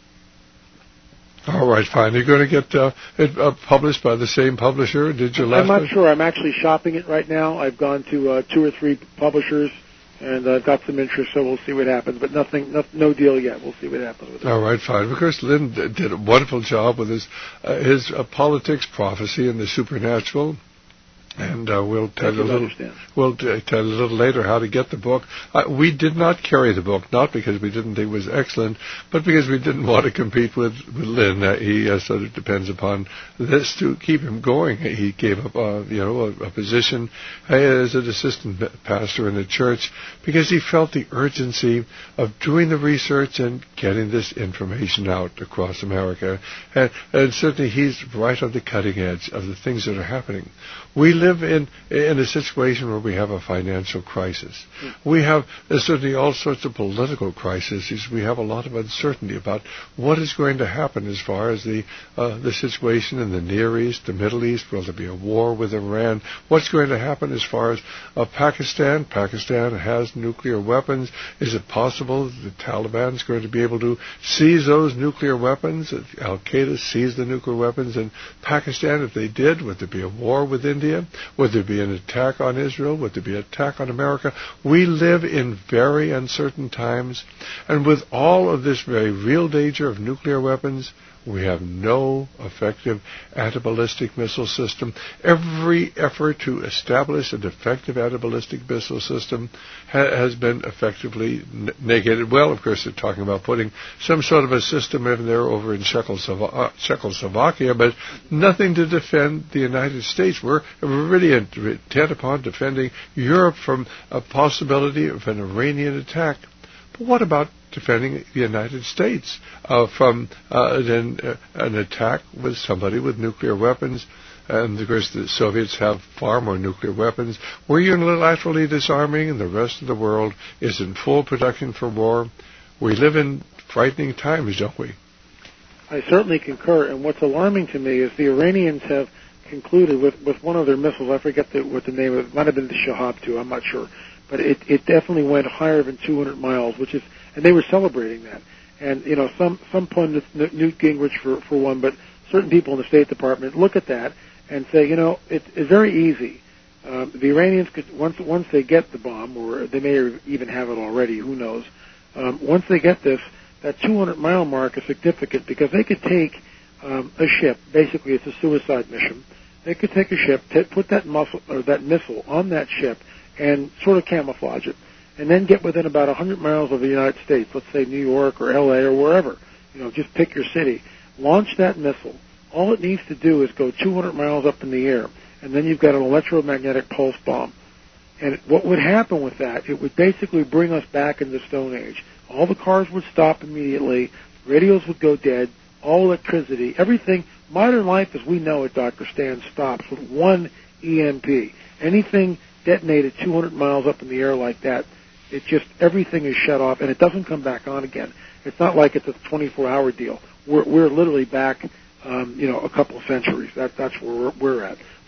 [SPEAKER 3] All right, fine. You're going to get uh, it uh, published by the same publisher? Did you last
[SPEAKER 14] I'm not
[SPEAKER 3] one?
[SPEAKER 14] sure. I'm actually shopping it right now. I've gone to uh, two or three publishers, and I've got some interest, so we'll see what happens. But nothing, no, no deal yet. We'll see what happens with it.
[SPEAKER 3] All right, fine. Of course, Lynn did a wonderful job with his uh, his uh, politics, prophecy, and the supernatural. And uh, we'll tell you a little. We'll t- tell you a little later how to get the book. Uh, we did not carry the book, not because we didn't think it was excellent, but because we didn't want to compete with, with Lynn. Uh, he uh, sort of depends upon this to keep him going. He gave up, uh, you know, a, a position uh, as an assistant pastor in the church because he felt the urgency of doing the research and getting this information out across America. And, and certainly, he's right on the cutting edge of the things that are happening. We live in in a situation where we have a financial crisis. We have uh, certainly all sorts of political crises. We have a lot of uncertainty about what is going to happen as far as the uh, the situation in the Near East, the Middle East. Will there be a war with Iran? What's going to happen as far as uh, Pakistan? Pakistan has nuclear weapons. Is it possible that the Taliban is going to be able to seize those nuclear weapons? Al-Qaeda seized the nuclear weapons in Pakistan. If they did, would there be a war with India? Would there be an attack on Israel? Would there be an attack on America? We live in very uncertain times, and with all of this very real danger of nuclear weapons, we have no effective anti-ballistic missile system. Every effort to establish an effective anti-ballistic missile system ha- has been effectively n- negated. Well, of course, they're talking about putting some sort of a system in there over in Czechoslovakia, uh, Czechoslovakia, but nothing to defend the United States. We're really intent upon defending Europe from a possibility of an Iranian attack. But what about defending the United States uh, from uh, an, uh, an attack with somebody with nuclear weapons? And, of course, the Soviets have far more nuclear weapons. We're unilaterally disarming, and the rest of the world is in full production for war. We live in frightening times, don't we?
[SPEAKER 14] I certainly concur. And what's alarming to me is the Iranians have concluded with, with one of their missiles. I forget the, what the name of it. It might have been the Shahab two. I'm not sure. But it, it definitely went higher than two hundred miles, which is, and they were celebrating that. And, you know, some, some pundits, Newt Gingrich for, for one, but certain people in the State Department look at that and say, you know, it, it's very easy. Um, the Iranians could, once, once they get the bomb, or they may even have it already, who knows, um, once they get this, that two hundred mile mark is significant because they could take um, a ship, basically it's a suicide mission, they could take a ship, t- put that, muscle, or that missile on that ship, and sort of camouflage it, and then get within about one hundred miles of the United States, let's say New York or L A or wherever. You know, just pick your city. Launch that missile. All it needs to do is go two hundred miles up in the air, and then you've got an electromagnetic pulse bomb. And what would happen with that, it would basically bring us back into the Stone Age. All the cars would stop immediately, radios would go dead, all electricity, everything. Modern life as we know it, Doctor Stan, stops with one E M P. Anything detonated two hundred miles up in the air like that, it just, everything is shut off, and it doesn't come back on again. It's not like it's a twenty-four hour deal. We're, we're literally back, um, you know, a couple of centuries. That, that's where we're, we're at.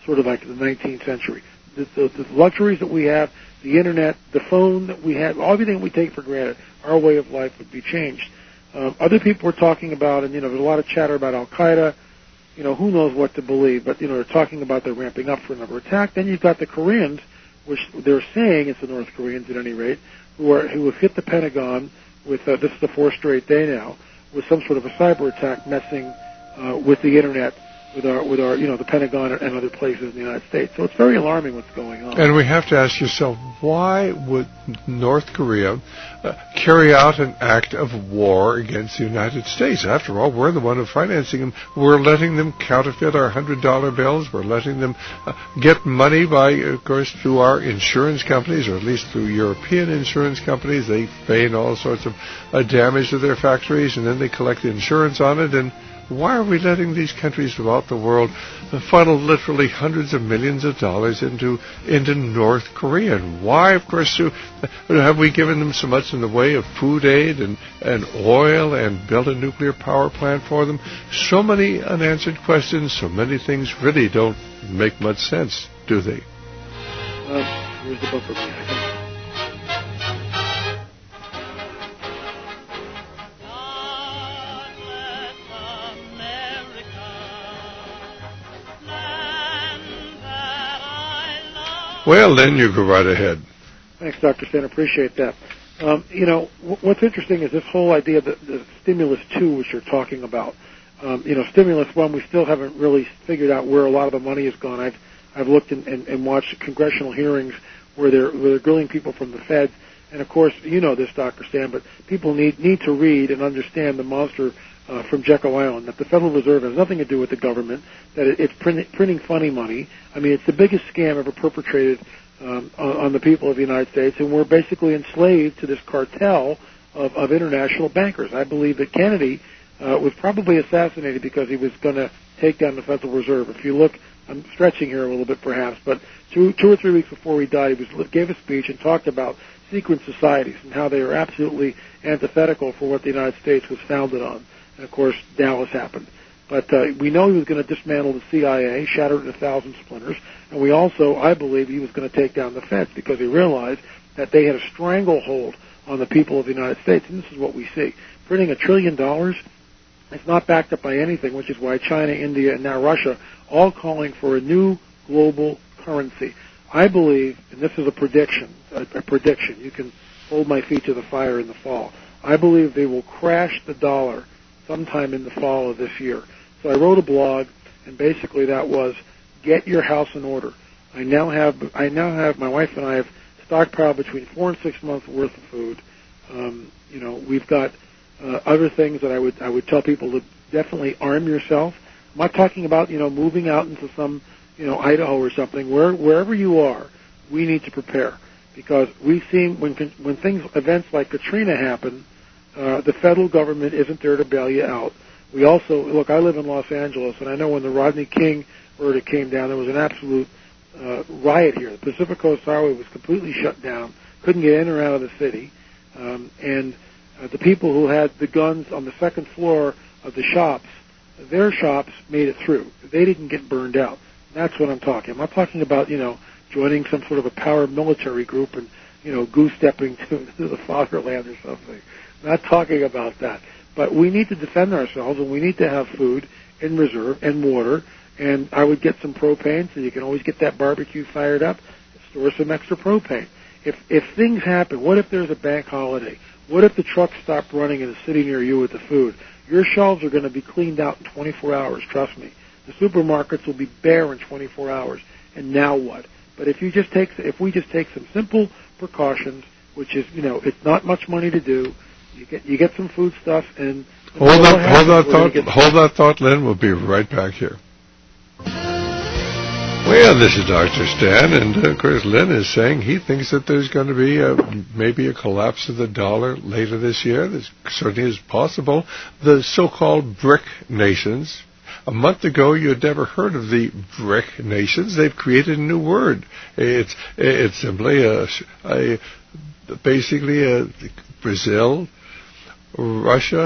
[SPEAKER 14] sort of like the nineteenth century. The, the, the luxuries that we have, the internet, the phone that we have, everything we take for granted, our way of life would be changed. Um, other people are talking about, and you know, there's a lot of chatter about Al Qaeda. You know, who knows what to believe, but you know, they're talking about they're ramping up for another attack. Then you've got the Koreans, which they're saying it's the North Koreans at any rate, who are who have hit the Pentagon with uh, this is the fourth straight day now with some sort of a cyber attack messing uh, with the internet, with our with our you know the Pentagon and other places in the United States. So it's very alarming what's going on.
[SPEAKER 3] And we have to ask yourself, why would North Korea uh, carry out an act of war against the United States? After all, we're the one who's financing them. We're letting them counterfeit our one hundred dollar bills. We're letting them uh, get money by, of course, through our insurance companies, or at least through European insurance companies. They feign all sorts of uh, damage to their factories, and then they collect insurance on it. And why are we letting these countries throughout the world funnel literally hundreds of millions of dollars into into North Korea? And why, of course, do, have we given them so much in the way of food aid and, and oil and built a nuclear power plant for them? So many unanswered questions, so many things really don't make much sense, do they?
[SPEAKER 14] Uh, here's the book for me.
[SPEAKER 3] Well, then you go right ahead.
[SPEAKER 14] Thanks, Doctor Stan. Appreciate that. Um, you know, w- what's interesting is this whole idea that the stimulus two, which you're talking about. Um, you know, stimulus one, we still haven't really figured out where a lot of the money has gone. I've I've looked and, and, and watched congressional hearings where they're where they're grilling people from the Fed, and of course, you know this, Doctor Stan, but people need need to read and understand the monster Uh, from Jekyll Island, that the Federal Reserve has nothing to do with the government, that it, it's print, printing funny money. I mean, it's the biggest scam ever perpetrated um, on, on the people of the United States, and we're basically enslaved to this cartel of, of international bankers. I believe that Kennedy uh, was probably assassinated because he was going to take down the Federal Reserve. If you look, I'm stretching here a little bit perhaps, but two, two or three weeks before he died, he was, gave a speech and talked about secret societies and how they are absolutely antithetical for what the United States was founded on. And, of course, Dallas happened. But uh, we know he was going to dismantle the C I A, shatter it in a thousand splinters. And we also, I believe, he was going to take down the Feds because he realized that they had a stranglehold on the people of the United States. And this is what we see. Printing a trillion dollars, it's not backed up by anything, which is why China, India, and now Russia all calling for a new global currency. I believe, and this is a prediction, a, a prediction. You can hold my feet to the fire in the fall. I believe they will crash the dollar sometime in the fall of this year. So I wrote a blog, and basically that was, get your house in order. I now have, I now have, my wife and I have stockpiled between four and six months worth of food. Um, you know, we've got uh, other things that I would, I would tell people to definitely arm yourself. I'm not talking about, you know, moving out into some, you know, Idaho or something. Where, wherever you are, we need to prepare, because we've seen when, when things, events like Katrina happen, Uh, the federal government isn't there to bail you out. We also, look, I live in Los Angeles, and I know when the Rodney King verdict came down, there was an absolute uh, riot here. The Pacific Coast Highway was completely shut down, couldn't get in or out of the city, um, and uh, the people who had the guns on the second floor of the shops, their shops made it through. They didn't get burned out. That's what I'm talking. I'm not talking about, you know, joining some sort of a power military group and, you know, goose-stepping to, to the fatherland or something. Not talking about that. But we need to defend ourselves, and we need to have food in reserve and water. And I would get some propane, so you can always get that barbecue fired up. Store some extra propane. If if things happen, what if there's a bank holiday? What if the trucks stop running in a city near you with the food? Your shelves are going to be cleaned out in twenty-four hours, trust me. The supermarkets will be bare in twenty-four hours. And now what? But if you just take, if we just take some simple precautions, which is, you know, it's not much money to do. You get you get some food stuff and
[SPEAKER 3] hold that hold that thought hold that thought, Lynn. We'll be right back here. Well, this is Doctor Stan, and uh, of course Lynn is saying he thinks that there's going to be a, maybe a collapse of the dollar later this year. This certainly is possible. The so-called BRIC nations. A month ago, you had never heard of the BRIC nations. They've created a new word. It's it's simply a, a basically a Brazil, Russia,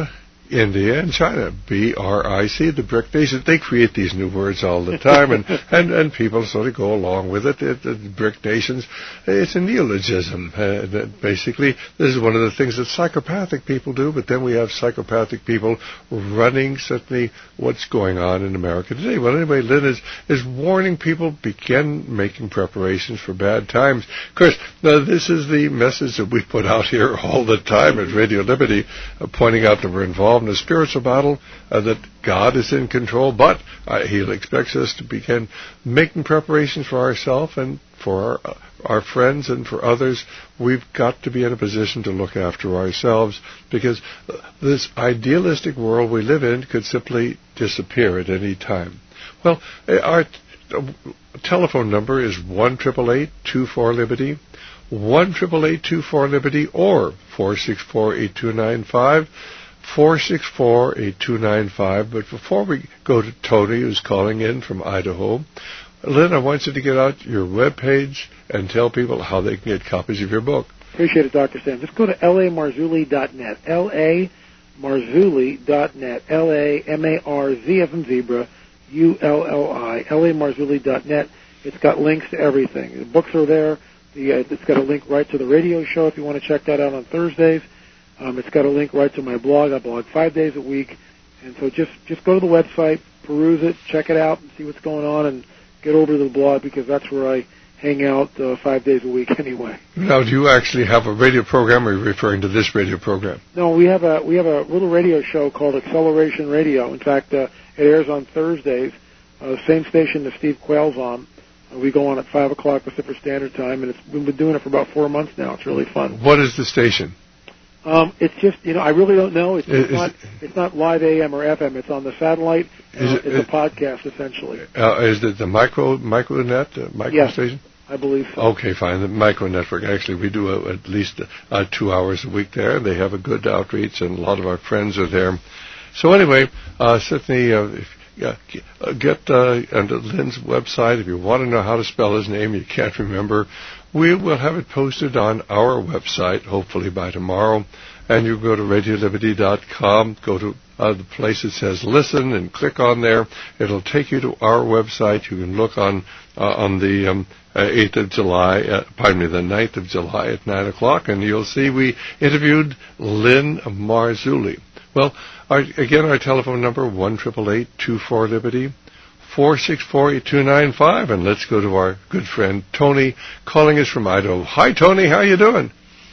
[SPEAKER 3] India and China, B R I C, the BRIC nations. They create these new words all the time, and, and, and people sort of go along with it. it the BRIC nations, it's a neologism. Uh, that basically, this is one of the things that psychopathic people do, but then we have psychopathic people running certainly what's going on in America today. Well, anyway, Lynn is, is warning people, begin making preparations for bad times. Of course, now this is the message that we put out here all the time at Radio Liberty, uh, pointing out that we're involved in a spiritual battle, uh, that God is in control, but uh, He expects us to begin making preparations for ourselves and for our, uh, our friends and for others. We've got to be in a position to look after ourselves, because uh, this idealistic world we live in could simply disappear at any time. Well, uh, our t- uh, telephone number is one eight eight eight, two four, Liberty, one eight eight eight, two four, Liberty, or four six four, eight two nine five. four six four, eight two nine five. But before we go to Tony, who's calling in from Idaho, Lynn, I want you to get out your webpage and tell people how they can get copies of your book.
[SPEAKER 14] Appreciate it, Doctor Sam. Just go to L A Marzulli dot net, L A Marzulli dot net, L A M A R Z as in zebra, U L L I, L A Marzulli dot net. It's got links to everything. The books are there. The, uh, it's got a link right to the radio show if you want to check that out on Thursdays. Um, it's got a link right to my blog. I blog five days a week. And so just, just go to the website, peruse it, check it out, and see what's going on, and get over to the blog, because that's where I hang out uh, five days a week anyway.
[SPEAKER 3] Now, do you actually have a radio program, or are you referring to this radio program?
[SPEAKER 14] No, we have a we have a little radio show called Acceleration Radio. In fact, uh, it airs on Thursdays, uh, same station that Steve Quayle's on. Uh, we go on at five o'clock Pacific Standard Time, and it's, we've been doing it for about four months now. It's really fun.
[SPEAKER 3] What is the station?
[SPEAKER 14] Um, it's just, you know, I really don't know. It's, it's
[SPEAKER 3] is
[SPEAKER 14] not
[SPEAKER 3] it,
[SPEAKER 14] it's not live A M or F M. It's on the satellite. Uh,
[SPEAKER 3] is it,
[SPEAKER 14] it's
[SPEAKER 3] is,
[SPEAKER 14] a podcast, essentially.
[SPEAKER 3] Uh, is it the micro micronet uh, micro
[SPEAKER 14] yes,
[SPEAKER 3] station?
[SPEAKER 14] I believe so.
[SPEAKER 3] Okay, fine. The micro network. Actually, we do uh, at least uh, two hours a week there. They have a good outreach, and a lot of our friends are there. So anyway, uh, certainly, uh, if, yeah, get uh, onto Lynn's website. If you want to know how to spell his name, you can't remember, we will have it posted on our website, hopefully by tomorrow. And you go to radio liberty dot com, go to uh, the place that says listen, and click on there. It'll take you to our website. You can look on uh, on the um, uh, eighth of July, uh, pardon me, the ninth of July at nine o'clock, and you'll see we interviewed Lynn Marzulli. Well, our, again, our telephone number, one eight eight eight, two four, Liberty, four six four, eight two nine five. And let's go to our good friend Tony, calling us from Idaho. Hi, Tony. How you doing?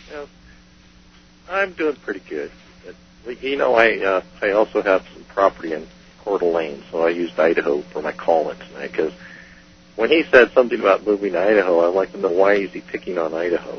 [SPEAKER 15] I'm doing pretty good. You know, I uh, I also have some property in Coeur d'Alene, so I used Idaho for my call-in tonight, because when he said something about moving to Idaho, I'd like to know, why is he picking on Idaho?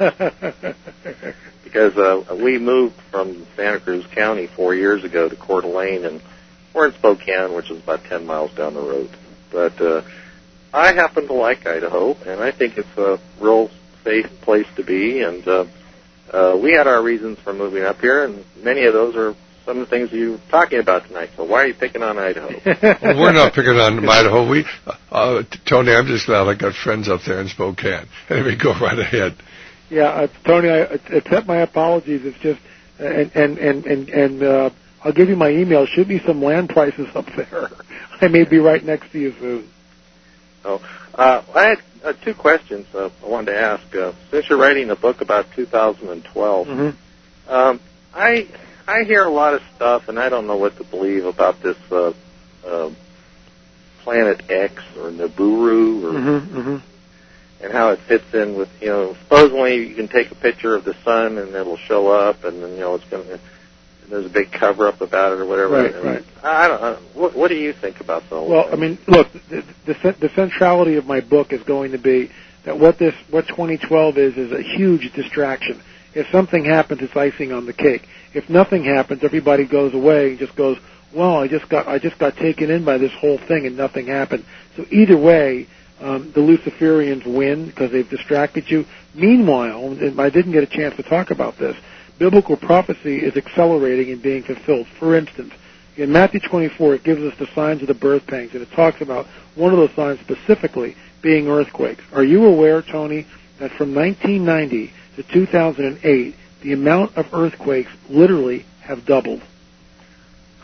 [SPEAKER 15] Because uh, we moved from Santa Cruz County four years ago to Coeur d'Alene, and we're in Spokane, which is about ten miles down the road. But uh, I happen to like Idaho, and I think it's a real safe place to be, and uh, Uh, we had our reasons for moving up here, and many of those are some of the things you're talking about tonight. So why are you picking on Idaho?
[SPEAKER 3] Well, we're not picking on Idaho. We, uh, Tony, I'm just glad I got friends up there in Spokane. Anyway, go right ahead.
[SPEAKER 14] Yeah, uh, Tony, I accept my apologies. It's just, and and and and, and uh, I'll give you my email. Shoot me some land prices up there. I may be right next to you soon.
[SPEAKER 15] Oh, uh, I had uh, two questions uh, I wanted to ask. Uh, since you're writing a book about two thousand twelve,
[SPEAKER 14] mm-hmm.
[SPEAKER 15] um, I I hear a lot of stuff, and I don't know what to believe about this uh, uh, Planet X or Nibiru, or
[SPEAKER 14] mm-hmm, mm-hmm.
[SPEAKER 15] and how it fits in with, you know, supposedly you can take a picture of the sun and it'll show up, and then, you know, it's going to, there's a big cover-up about it or whatever.
[SPEAKER 14] Right,
[SPEAKER 15] I mean,
[SPEAKER 14] right.
[SPEAKER 15] I don't know. What, what do you think about the whole
[SPEAKER 14] Well,
[SPEAKER 15] thing?
[SPEAKER 14] I mean, look, the, the, the centrality of my book is going to be that what this, what twenty twelve is, is a huge distraction. If something happens, it's icing on the cake. If nothing happens, everybody goes away and just goes, well, I just got, I just got taken in by this whole thing and nothing happened. So either way, um, the Luciferians win because they've distracted you. Meanwhile, and I didn't get a chance to talk about this, biblical prophecy is accelerating and being fulfilled. For instance, in Matthew twenty-four, it gives us the signs of the birth pangs, and it talks about one of those signs specifically being earthquakes. Are you aware, Tony, that from nineteen ninety to two thousand eight, the amount of earthquakes literally have doubled?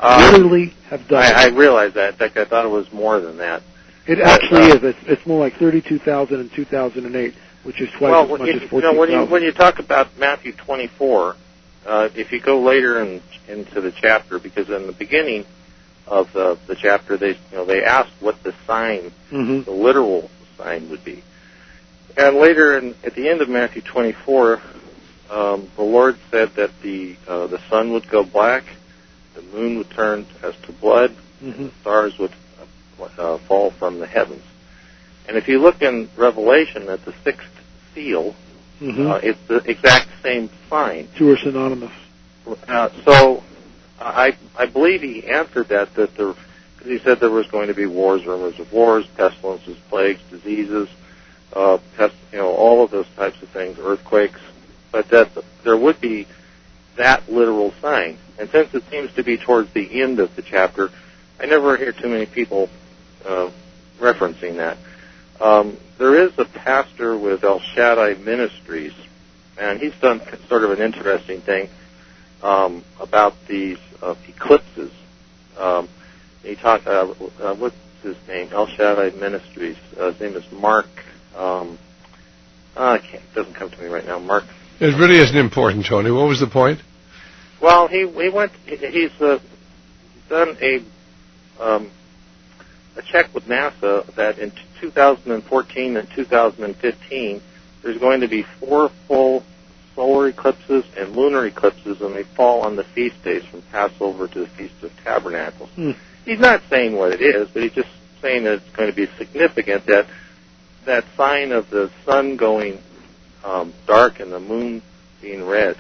[SPEAKER 15] Um,
[SPEAKER 14] literally have done
[SPEAKER 15] I,
[SPEAKER 14] it.
[SPEAKER 15] I realize that. In fact, I thought it was more than that.
[SPEAKER 14] It
[SPEAKER 15] But,
[SPEAKER 14] actually
[SPEAKER 15] uh,
[SPEAKER 14] is. It's, it's more like thirty-two thousand in two thousand eight, which is twice
[SPEAKER 15] well,
[SPEAKER 14] as much
[SPEAKER 15] you,
[SPEAKER 14] as
[SPEAKER 15] you
[SPEAKER 14] fourteen thousand.
[SPEAKER 15] know, when you when you talk about Matthew twenty-four, uh, if you go later in, into the chapter, because in the beginning of the, the chapter, they you know they asked what the sign,
[SPEAKER 14] mm-hmm.
[SPEAKER 15] the literal sign would be, and later in, at the end of Matthew twenty-four, um, the Lord said that the uh, the sun would go black, the moon would turn as to blood,
[SPEAKER 14] mm-hmm.
[SPEAKER 15] and the stars would uh, fall from the heavens. And if you look in Revelation at the sixth seal,
[SPEAKER 14] mm-hmm.
[SPEAKER 15] uh, it's the exact same sign.
[SPEAKER 14] Two are synonymous.
[SPEAKER 15] Uh, so I I believe he answered that that there, because he said there was going to be wars, rumors of wars, pestilences, plagues, diseases, uh, pest, you know, all of those types of things, earthquakes, but that there would be that literal sign. And since it seems to be towards the end of the chapter, I never hear too many people uh, referencing that. Um, there is a pastor with El Shaddai Ministries, and he's done sort of an interesting thing um, about these uh, eclipses. Um, he talked. Uh, uh, what's his name? El Shaddai Ministries. Uh, his name is Mark. Um, uh, I can't. It doesn't come to me right now. Mark.
[SPEAKER 3] It really isn't important, Tony. What was the point?
[SPEAKER 15] Well, he he went. He's uh, done a. Um, a check with NASA that in two thousand fourteen and two thousand fifteen, there's going to be four full solar eclipses and lunar eclipses, and they fall on the feast days from Passover to the Feast of Tabernacles.
[SPEAKER 14] Hmm.
[SPEAKER 15] He's not saying what it is, but he's just saying that it's going to be significant that that sign of the sun going um, dark and the moon being red.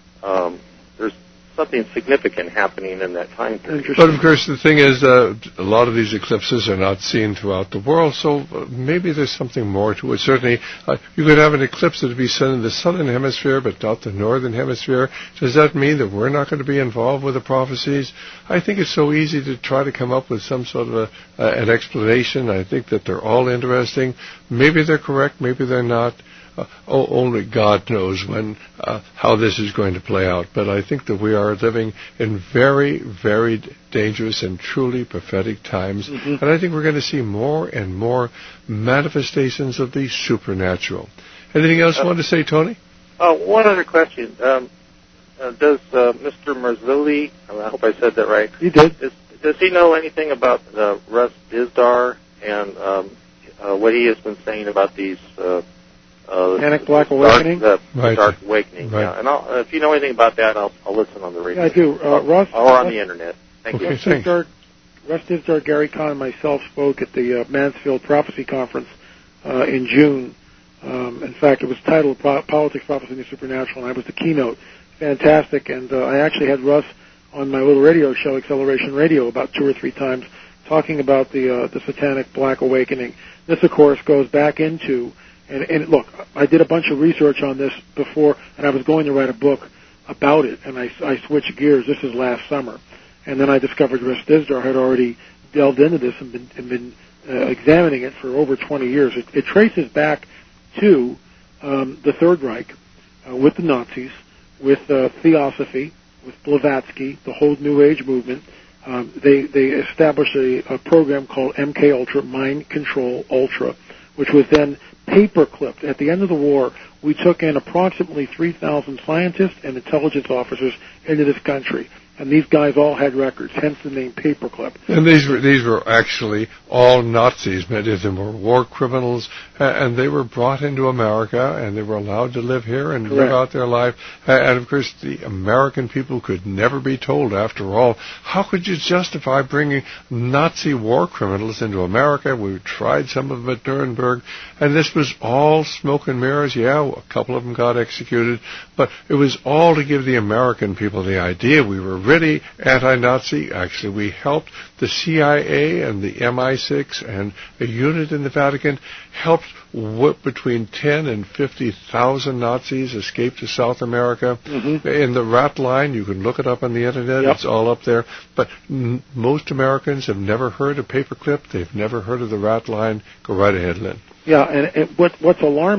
[SPEAKER 15] Um, there's something significant happening in that time period.
[SPEAKER 3] But of course, the thing is, uh, a lot of these eclipses are not seen throughout the world, so uh, maybe there's something more to it. Certainly, uh, you could have an eclipse that would be seen in the southern hemisphere, but not the northern hemisphere. Does that mean that we're not going to be involved with the prophecies? I think it's so easy to try to come up with some sort of a, uh, an explanation. I think that they're all interesting. Maybe they're correct, maybe they're not. Uh, oh, only God knows when, uh, how this is going to play out. But I think that we are living in very, very dangerous and truly prophetic times. Mm-hmm. And I think we're going to see more and more manifestations of the supernatural. Anything else uh, you want to say, Tony?
[SPEAKER 15] Oh, one other question. Um, uh, does uh, Mister Marzulli, I hope I said that right.
[SPEAKER 14] You did.
[SPEAKER 15] Does, does he know anything about uh, Russ Dizdar and um, uh, what he has been saying about these uh Uh,
[SPEAKER 14] Satanic Black Awakening?
[SPEAKER 15] Dark, the,
[SPEAKER 3] right.
[SPEAKER 15] the Dark Awakening.
[SPEAKER 3] Right.
[SPEAKER 15] Yeah. And I'll, uh, if you know anything about that, I'll, I'll listen on the radio.
[SPEAKER 14] Yeah, I do. Uh,
[SPEAKER 15] or,
[SPEAKER 14] Russ,
[SPEAKER 15] or on
[SPEAKER 14] Russ,
[SPEAKER 15] the Internet. Thank
[SPEAKER 3] okay,
[SPEAKER 15] you.
[SPEAKER 14] Russ Dizdar, Russ Dizdar, Gary Kahn, and myself spoke at the uh, Mansfield Prophecy Conference uh, in June. Um, in fact, it was titled Pro- Politics, Prophecy, and the Supernatural, and I was the keynote. Fantastic. And uh, I actually had Russ on my little radio show, Acceleration Radio, about two or three times, talking about the uh, the Satanic Black Awakening. This, of course, goes back into... And, and look, I did a bunch of research on this before, and I was going to write a book about it, and I, I switched gears. This is last summer. And then I discovered Russ Dizdar had already delved into this and been, and been uh, examining it for over twenty years. It, it traces back to um, the Third Reich uh, with the Nazis, with uh, Theosophy, with Blavatsky, the whole New Age movement. Um, they, they established a, a program called M K Ultra, Mind Control Ultra, which was then paper-clipped. At the end of the war, we took in approximately three thousand scientists and intelligence officers into this country. And these guys all had records, hence the name Paperclip.
[SPEAKER 3] And these were these were actually all Nazis. Many of them were war criminals, uh, and they were brought into America, and they were allowed to live here and
[SPEAKER 14] Correct.
[SPEAKER 3] live out their life. Uh, and, of course, the American people could never be told, after all, how could you justify bringing Nazi war criminals into America? We tried some of them at Nuremberg, and this was all smoke and mirrors. Yeah, a couple of them got executed, but it was all to give the American people the idea we were really anti-Nazi. Actually, we helped the C I A and the M I six and a unit in the Vatican helped whip between ten and fifty thousand Nazis escape to South America.
[SPEAKER 14] Mm-hmm.
[SPEAKER 3] In the rat line, you can look it up on the Internet.
[SPEAKER 14] Yep.
[SPEAKER 3] It's all up there. But n- most Americans have never heard of Paperclip. They've never heard of the rat line. Go right ahead, Lynn.
[SPEAKER 14] Yeah, and, and what, what's alarming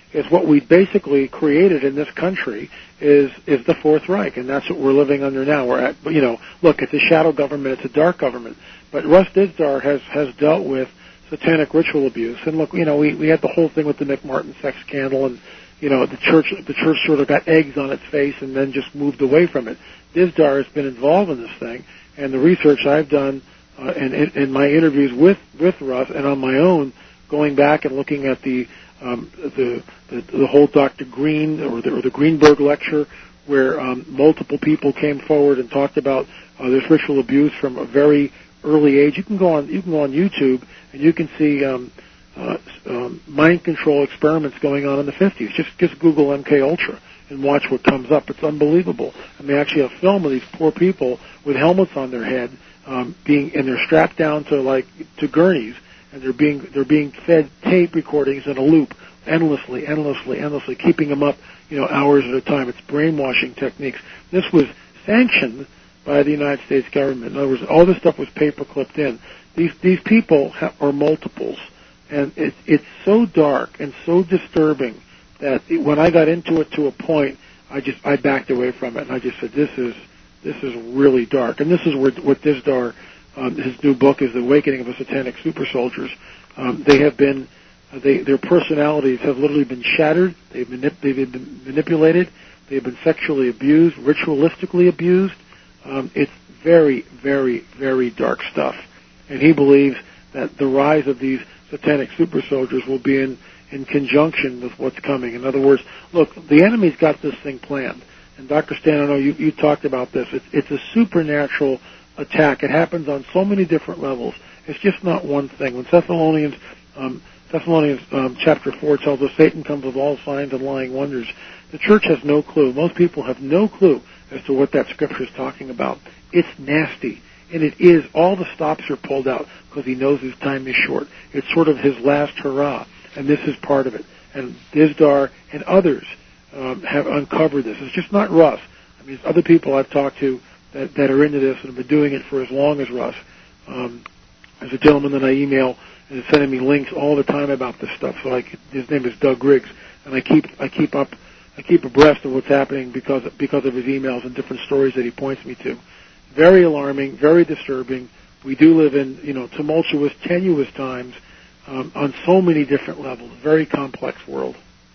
[SPEAKER 14] is what we basically created in this country is is the Fourth Reich, and that's what we're living under now. We're at, you know, look, it's a shadow government, it's a dark government, but Russ Dizdar has has dealt with satanic ritual abuse, and look, you know, we we had the whole thing with the McMartin sex scandal, and you know, the church the church sort of got eggs on its face and then just moved away from it. Dizdar has been involved in this thing, and the research I've done uh, and in my interviews with with Russ and on my own, going back and looking at the um, the, the the whole Doctor Green or the, or the Greenberg lecture, where um, multiple people came forward and talked about uh, this ritual abuse from a very early age. You can go on you can go on YouTube and you can see um, uh, um, mind control experiments going on in the fifties. Just just Google M K Ultra and watch what comes up. It's unbelievable. And they actually have film of these poor people with helmets on their head, um, being and they're strapped down to like to gurneys, and they're being they're being fed tape recordings in a loop endlessly, endlessly, endlessly, keeping them up, you know, hours at a time. It's brainwashing techniques. This was sanctioned by the United States government. In other words, all this stuff was paper clipped in. These these people ha- are multiples, and it, it's so dark and so disturbing that it, when I got into it to a point, I just I backed away from it, and I just said, this is this is really dark. And this is where what Dizdar, um, his new book is The Awakening of the Satanic Super Soldiers. Um, they have been, uh, they their personalities have literally been shattered. They've been manip- they've been manipulated. They've been sexually abused, ritualistically abused. Um, it's very, very, very dark stuff. And he believes that the rise of these satanic super soldiers will be in, in conjunction with what's coming. In other words, look, the enemy's got this thing planned. And Doctor Stan, I know you, you talked about this. It's, it's a supernatural attack. It happens on so many different levels. It's just not one thing. When Thessalonians, um, Thessalonians um, chapter four tells us Satan comes with all signs and lying wonders, the church has no clue. Most people have no clue as to what that scripture is talking about. It's nasty. And it is, all the stops are pulled out because he knows his time is short. It's sort of his last hurrah, and this is part of it. And Dizdar and others um, have uncovered this. It's just not Russ. I mean, there's other people I've talked to that, that are into this and have been doing it for as long as Russ. Um, there's a gentleman that I email and is sending me links all the time about this stuff. So I could, his name is Doug Griggs, and I keep I keep up I keep abreast of what's happening because because of his emails and different stories that he points me to. Very alarming, very disturbing. We do live in, you know, tumultuous, tenuous times um, on so many different levels. Very complex world.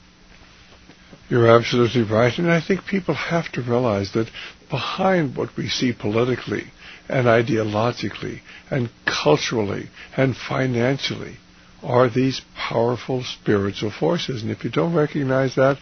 [SPEAKER 3] You're absolutely right, and I think people have to realize that behind what we see politically and ideologically and culturally and financially are these powerful spiritual forces. And if you don't recognize that,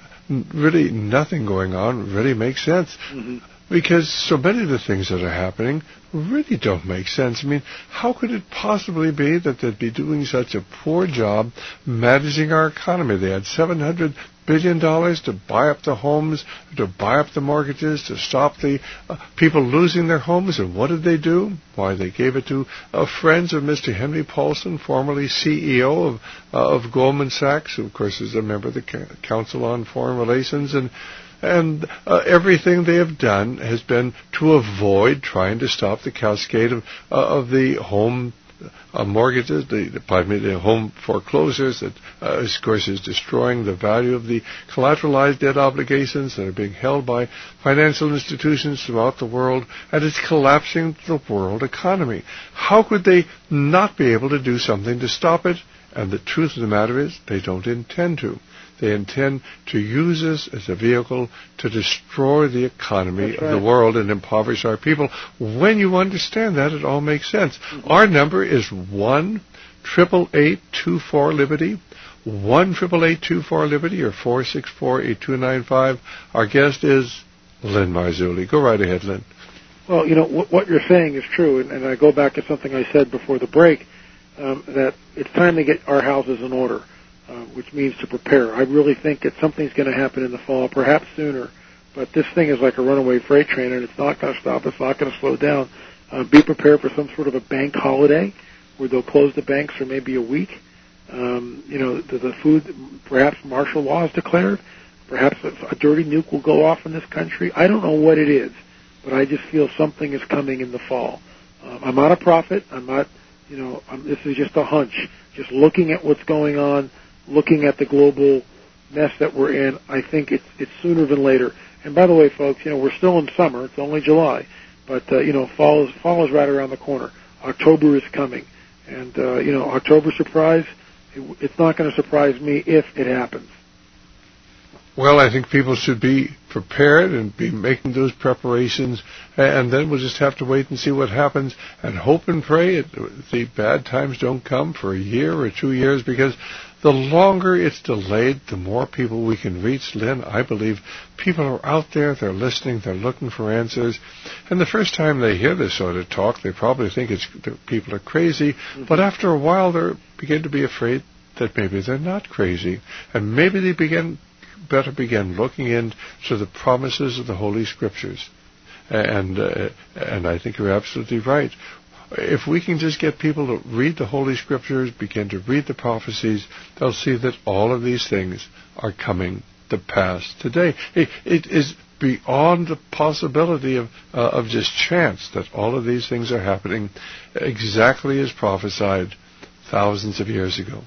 [SPEAKER 3] really nothing going on really makes sense. Mm-hmm. Because so many of the things that are happening really don't make sense. I mean, how could it possibly be that they'd be doing such a poor job managing our economy? They had seven hundred billion dollars to buy up the homes, to buy up the mortgages, to stop the uh, people losing their homes. And what did they do? Why, they gave it to uh, friends of Mister Henry Paulson, formerly C E O of, uh, of Goldman Sachs, who, of course, is a member of the Council on Foreign Relations. And And uh, everything they have done has been to avoid trying to stop the cascade of uh, of the home uh, mortgages, the, the, pardon me, the home foreclosures that, uh, of course, is destroying the value of the collateralized debt obligations that are being held by financial institutions throughout the world, and it's collapsing the world economy. How could they not be able to do something to stop it? And the truth of the matter is they don't intend to. They intend to use this as a vehicle to destroy the economy That's of right. the world and impoverish our people. When you understand that, it all makes sense. Mm-hmm. Our number is one triple eight two four Liberty, one triple eight two four Liberty, or four six four eight two nine five. Our guest is Lynn Marzulli. Go right ahead, Lynn.
[SPEAKER 14] Well, you know what, what you're saying is true, and, and I go back to something I said before the break um, that it's time to get our houses in order. Uh, which means to prepare. I really think that something's going to happen in the fall, perhaps sooner. But this thing is like a runaway freight train, and it's not going to stop. It's not going to slow down. Uh, be prepared for some sort of a bank holiday where they'll close the banks for maybe a week. Um, you know, the, the food, perhaps martial law is declared. Perhaps a, a dirty nuke will go off in this country. I don't know what it is, but I just feel something is coming in the fall. Um, I'm not a prophet. I'm not, you know, I'm, this is just a hunch. Just looking at what's going on, looking at the global mess that we're in, I think it's it's sooner than later. And by the way, folks, you know, we're still in summer. It's only July. But, uh, you know, fall is, fall is right around the corner. October is coming. And, uh, you know, October surprise, it, it's not going to surprise me if it happens.
[SPEAKER 3] Well, I think people should be prepared and be making those preparations, and then we'll just have to wait and see what happens and hope and pray it, the bad times don't come for a year or two years, because the longer it's delayed, the more people we can reach. Lynn, I believe people are out there, they're listening, they're looking for answers, and the first time they hear this sort of talk, they probably think it's that people are crazy, mm-hmm. but after a while they begin to be afraid that maybe they're not crazy, and maybe they begin better begin looking into the promises of the Holy Scriptures. And uh, and I think you're absolutely right. If we can just get people to read the Holy Scriptures, begin to read the prophecies, they'll see that all of these things are coming to pass today. It, it is beyond the possibility of uh, of just chance that all of these things are happening exactly as prophesied thousands of years ago.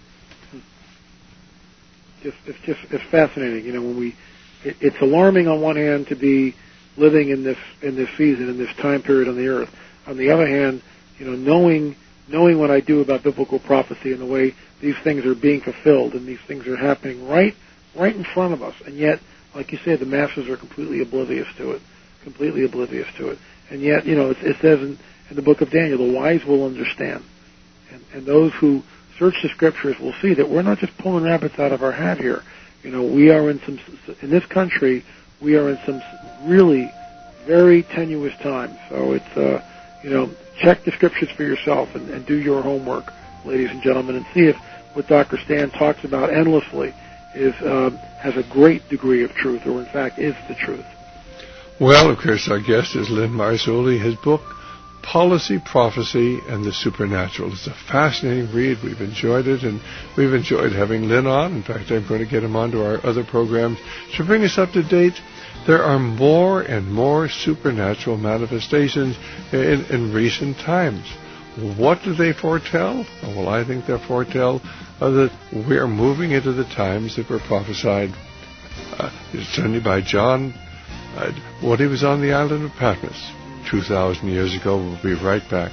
[SPEAKER 14] Just, it's just it's fascinating, you know. When we, it, it's alarming on one hand to be living in this in this season, in this time period on the earth. On the other hand, you know, knowing knowing what I do about biblical prophecy and the way these things are being fulfilled and these things are happening right right in front of us, and yet, like you said, the masses are completely oblivious to it, completely oblivious to it. And yet, you know, it, it says in, in the book of Daniel, the wise will understand, and, and those who search the Scriptures will see that we're not just pulling rabbits out of our hat here. You know, we are in some, in this country, we are in some really very tenuous times. So it's, uh, you know, check the Scriptures for yourself and, and do your homework, ladies and gentlemen, and see if what Doctor Stan talks about endlessly is um, has a great degree of truth, or in fact is the truth.
[SPEAKER 3] Well, of course, our guest is Lynn Marzulli. His book, Policy, Prophecy, and the Supernatural. It's a fascinating read. We've enjoyed it, and we've enjoyed having Lynn on. In fact, I'm going to get him onto our other programs to bring us up to date. There are more and more supernatural manifestations in, in recent times. What do they foretell? Well, I think they foretell uh, that we are moving into the times that were prophesied, uh, certainly by John, uh, when he was on the island of Patmos two thousand years ago. We'll be right back.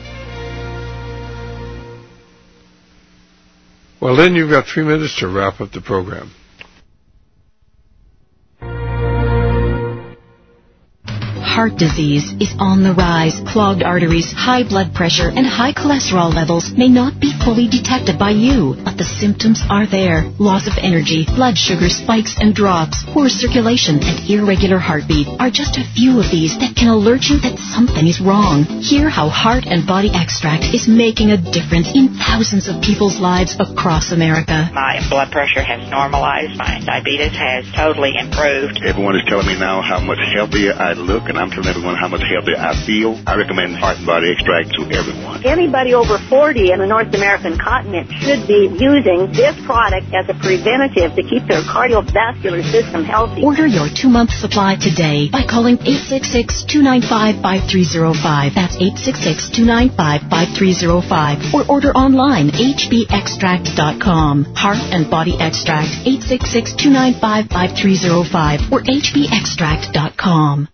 [SPEAKER 3] Well, Lynn, you've got three minutes to wrap up the program.
[SPEAKER 9] Heart disease is on the rise. Clogged arteries, high blood pressure, and high cholesterol levels may not be fully detected by you, but the symptoms are there. Loss of energy, blood sugar spikes and drops, poor circulation, and irregular heartbeat are just a few of these that can alert you that something is wrong. Hear how Heart and Body Extract is making a difference in thousands of people's lives across America.
[SPEAKER 10] My blood pressure has normalized. My diabetes has totally improved.
[SPEAKER 11] Everyone is telling me now how much healthier I look, and I'm telling everyone how much healthier I feel. I recommend Heart and Body Extract to everyone.
[SPEAKER 12] Anybody over forty in the North American continent should be using this product as a preventative to keep their cardiovascular system healthy.
[SPEAKER 9] Order your two-month supply today by calling eight six six, two nine five, five three zero five. That's eight six six, two nine five, five three zero five. Or order online, h b extract dot com. Heart and Body Extract, eight six six, two nine five, five three zero five or h b extract dot com.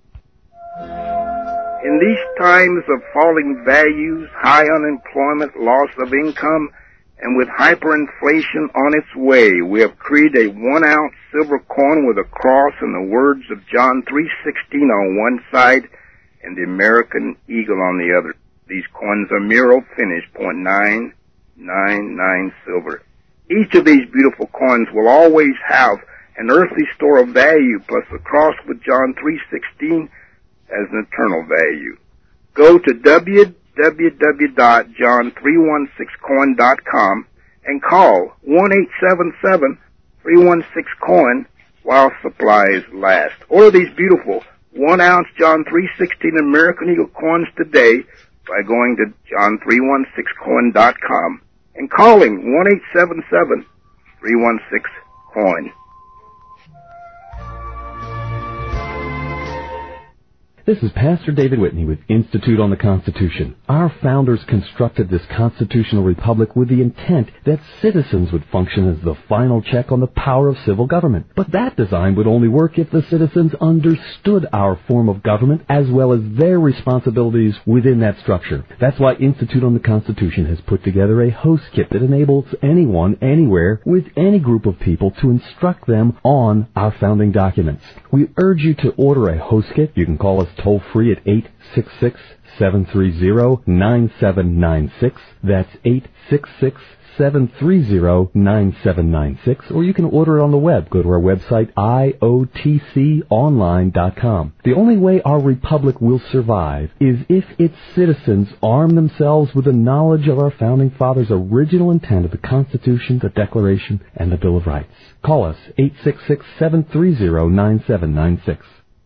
[SPEAKER 13] In these times of falling values, high unemployment, loss of income, and with hyperinflation on its way, we have created a one-ounce silver coin with a cross and the words of John three sixteen on one side and the American eagle on the other. These coins are Miro finish, point nine nine nine silver. Each of these beautiful coins will always have an earthly store of value, plus the cross with John three sixteen as an eternal value. Go to w w w dot john three one six coin dot com and call one eight seven seven, three one six coin while supplies last. Order these beautiful one-ounce John three sixteen American Eagle coins today by going to john three one six coin dot com and calling one eight seven seven, three one six coin.
[SPEAKER 7] This is Pastor David Whitney with Institute on the Constitution. Our founders constructed this constitutional republic with the intent that citizens would function as the final check on the power of civil government. But that design would only work if the citizens understood our form of government as well as their responsibilities within that structure. That's why Institute on the Constitution has put together a host kit that enables anyone, anywhere, with any group of people to instruct them on our founding documents. We urge you to order a host kit. You can call us toll-free at eight six six, seven three zero, nine seven nine six. That's eight six six, seven three zero, nine seven nine six. Or you can order it on the web. Go to our website, I O T C online dot com. The only way our republic will survive is if its citizens arm themselves with the knowledge of our Founding Fathers' original intent of the Constitution, the Declaration, and the Bill of Rights. Call us, eight six six, seven three zero, nine seven nine six.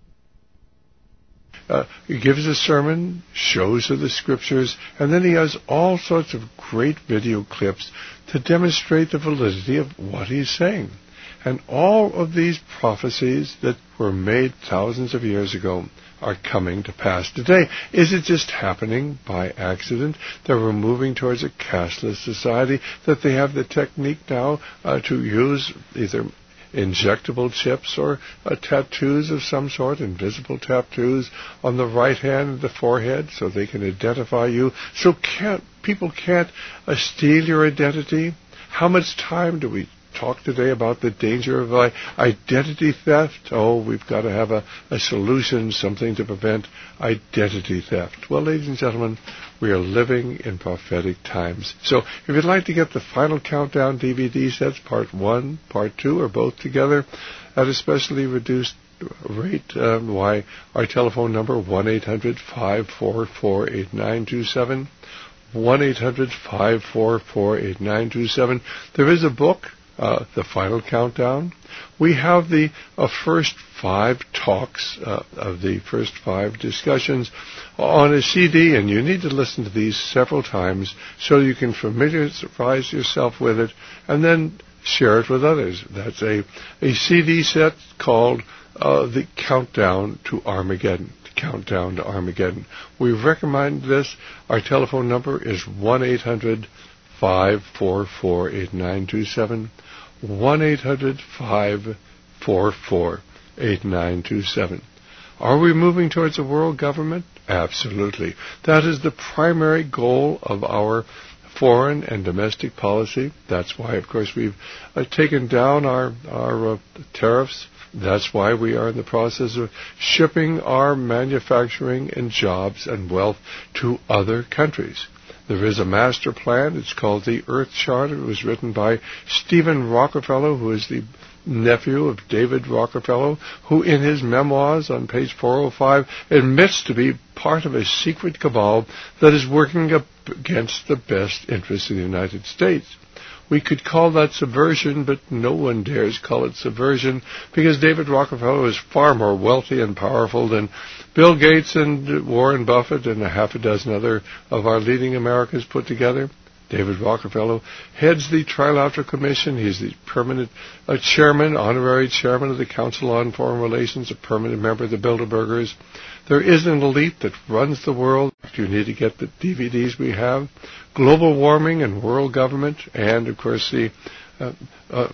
[SPEAKER 3] Uh, he gives a sermon, shows of the scriptures, and then he has all sorts of great video clips to demonstrate the validity of what he's saying. And all of these prophecies that were made thousands of years ago are coming to pass today. Is it just happening by accident that we're moving towards a cashless society, that they have the technique now uh, to use either injectable chips or uh, tattoos of some sort, invisible tattoos on the right hand and the forehead so they can identify you, so can't people can't uh, steal your identity? How much time do we talk today about the danger of uh, identity theft? Oh, we've got to have a, a solution, something to prevent identity theft. Well, ladies and gentlemen, we are living in prophetic times. So if you'd like to get the final countdown D V D sets, part one, part two, or both together at a specially reduced rate, um, why our telephone number, one eight hundred, five four four, eight nine two seven, one eight hundred, five four four, eight nine two seven. There is a book, Uh, the final countdown. We have the uh, first five talks uh, of the first five discussions on a C D, and you need to listen to these several times so you can familiarize yourself with it and then share it with others. That's a, a C D set called uh, The Countdown to Armageddon. The Countdown to Armageddon. We recommend this. Our telephone number is one eight hundred, five four four, eight nine two seven. one eight hundred, five four four, eight nine two seven. Are we moving towards a world government? Absolutely. That is the primary goal of our foreign and domestic policy. That's why, of course, we've uh, taken down our, our uh, tariffs. That's why we are in the process of shipping our manufacturing and jobs and wealth to other countries. There is a master plan. It's called the Earth Charter. It was written by Stephen Rockefeller, who is the nephew of David Rockefeller, who in his memoirs on page four oh five admits to be part of a secret cabal that is working up against the best interests of the United States. We could call that subversion, but no one dares call it subversion because David Rockefeller is far more wealthy and powerful than Bill Gates and Warren Buffett and a half a dozen other of our leading Americans put together. David Rockefeller heads the Trilateral Commission. He's the permanent uh, chairman, honorary chairman of the Council on Foreign Relations, a permanent member of the Bilderbergers. There is an elite that runs the world. You need to get the D V Ds we have. Global warming and world government, and of course the uh, uh,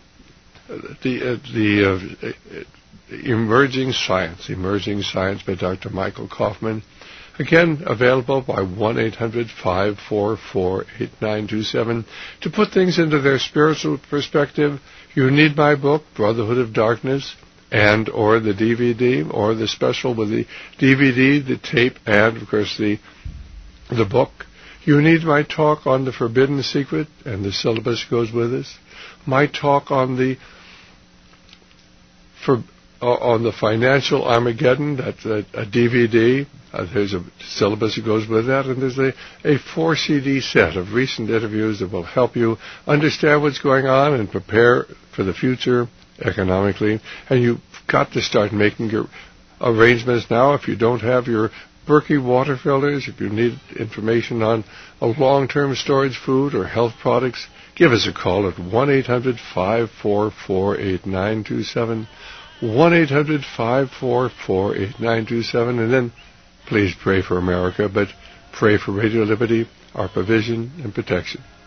[SPEAKER 3] the uh, the uh, emerging science, emerging science by Doctor Michael Kaufman. Again, available by one eight hundred, five four four, eight nine two seven. To put things into their spiritual perspective, you need my book, Brotherhood of Darkness, and or the D V D, or the special with the D V D, the tape, and of course the the book. You need my talk on the Forbidden Secret, and the syllabus goes with us. My talk on the for, uh, on the Financial Armageddon, that's a, a D V D. Uh, there's a syllabus that goes with that, and there's a, a four C D set of recent interviews that will help you understand what's going on and prepare for the future economically. And you've got to start making your arrangements now. If you don't have your Berkey water filters, if you need information on a long-term storage food or health products, give us a call at one eight hundred, five four four, eight nine two seven, one eight hundred, five four four, eight nine two seven, and then Please pray for America, but pray for Radio Liberty, our provision and protection.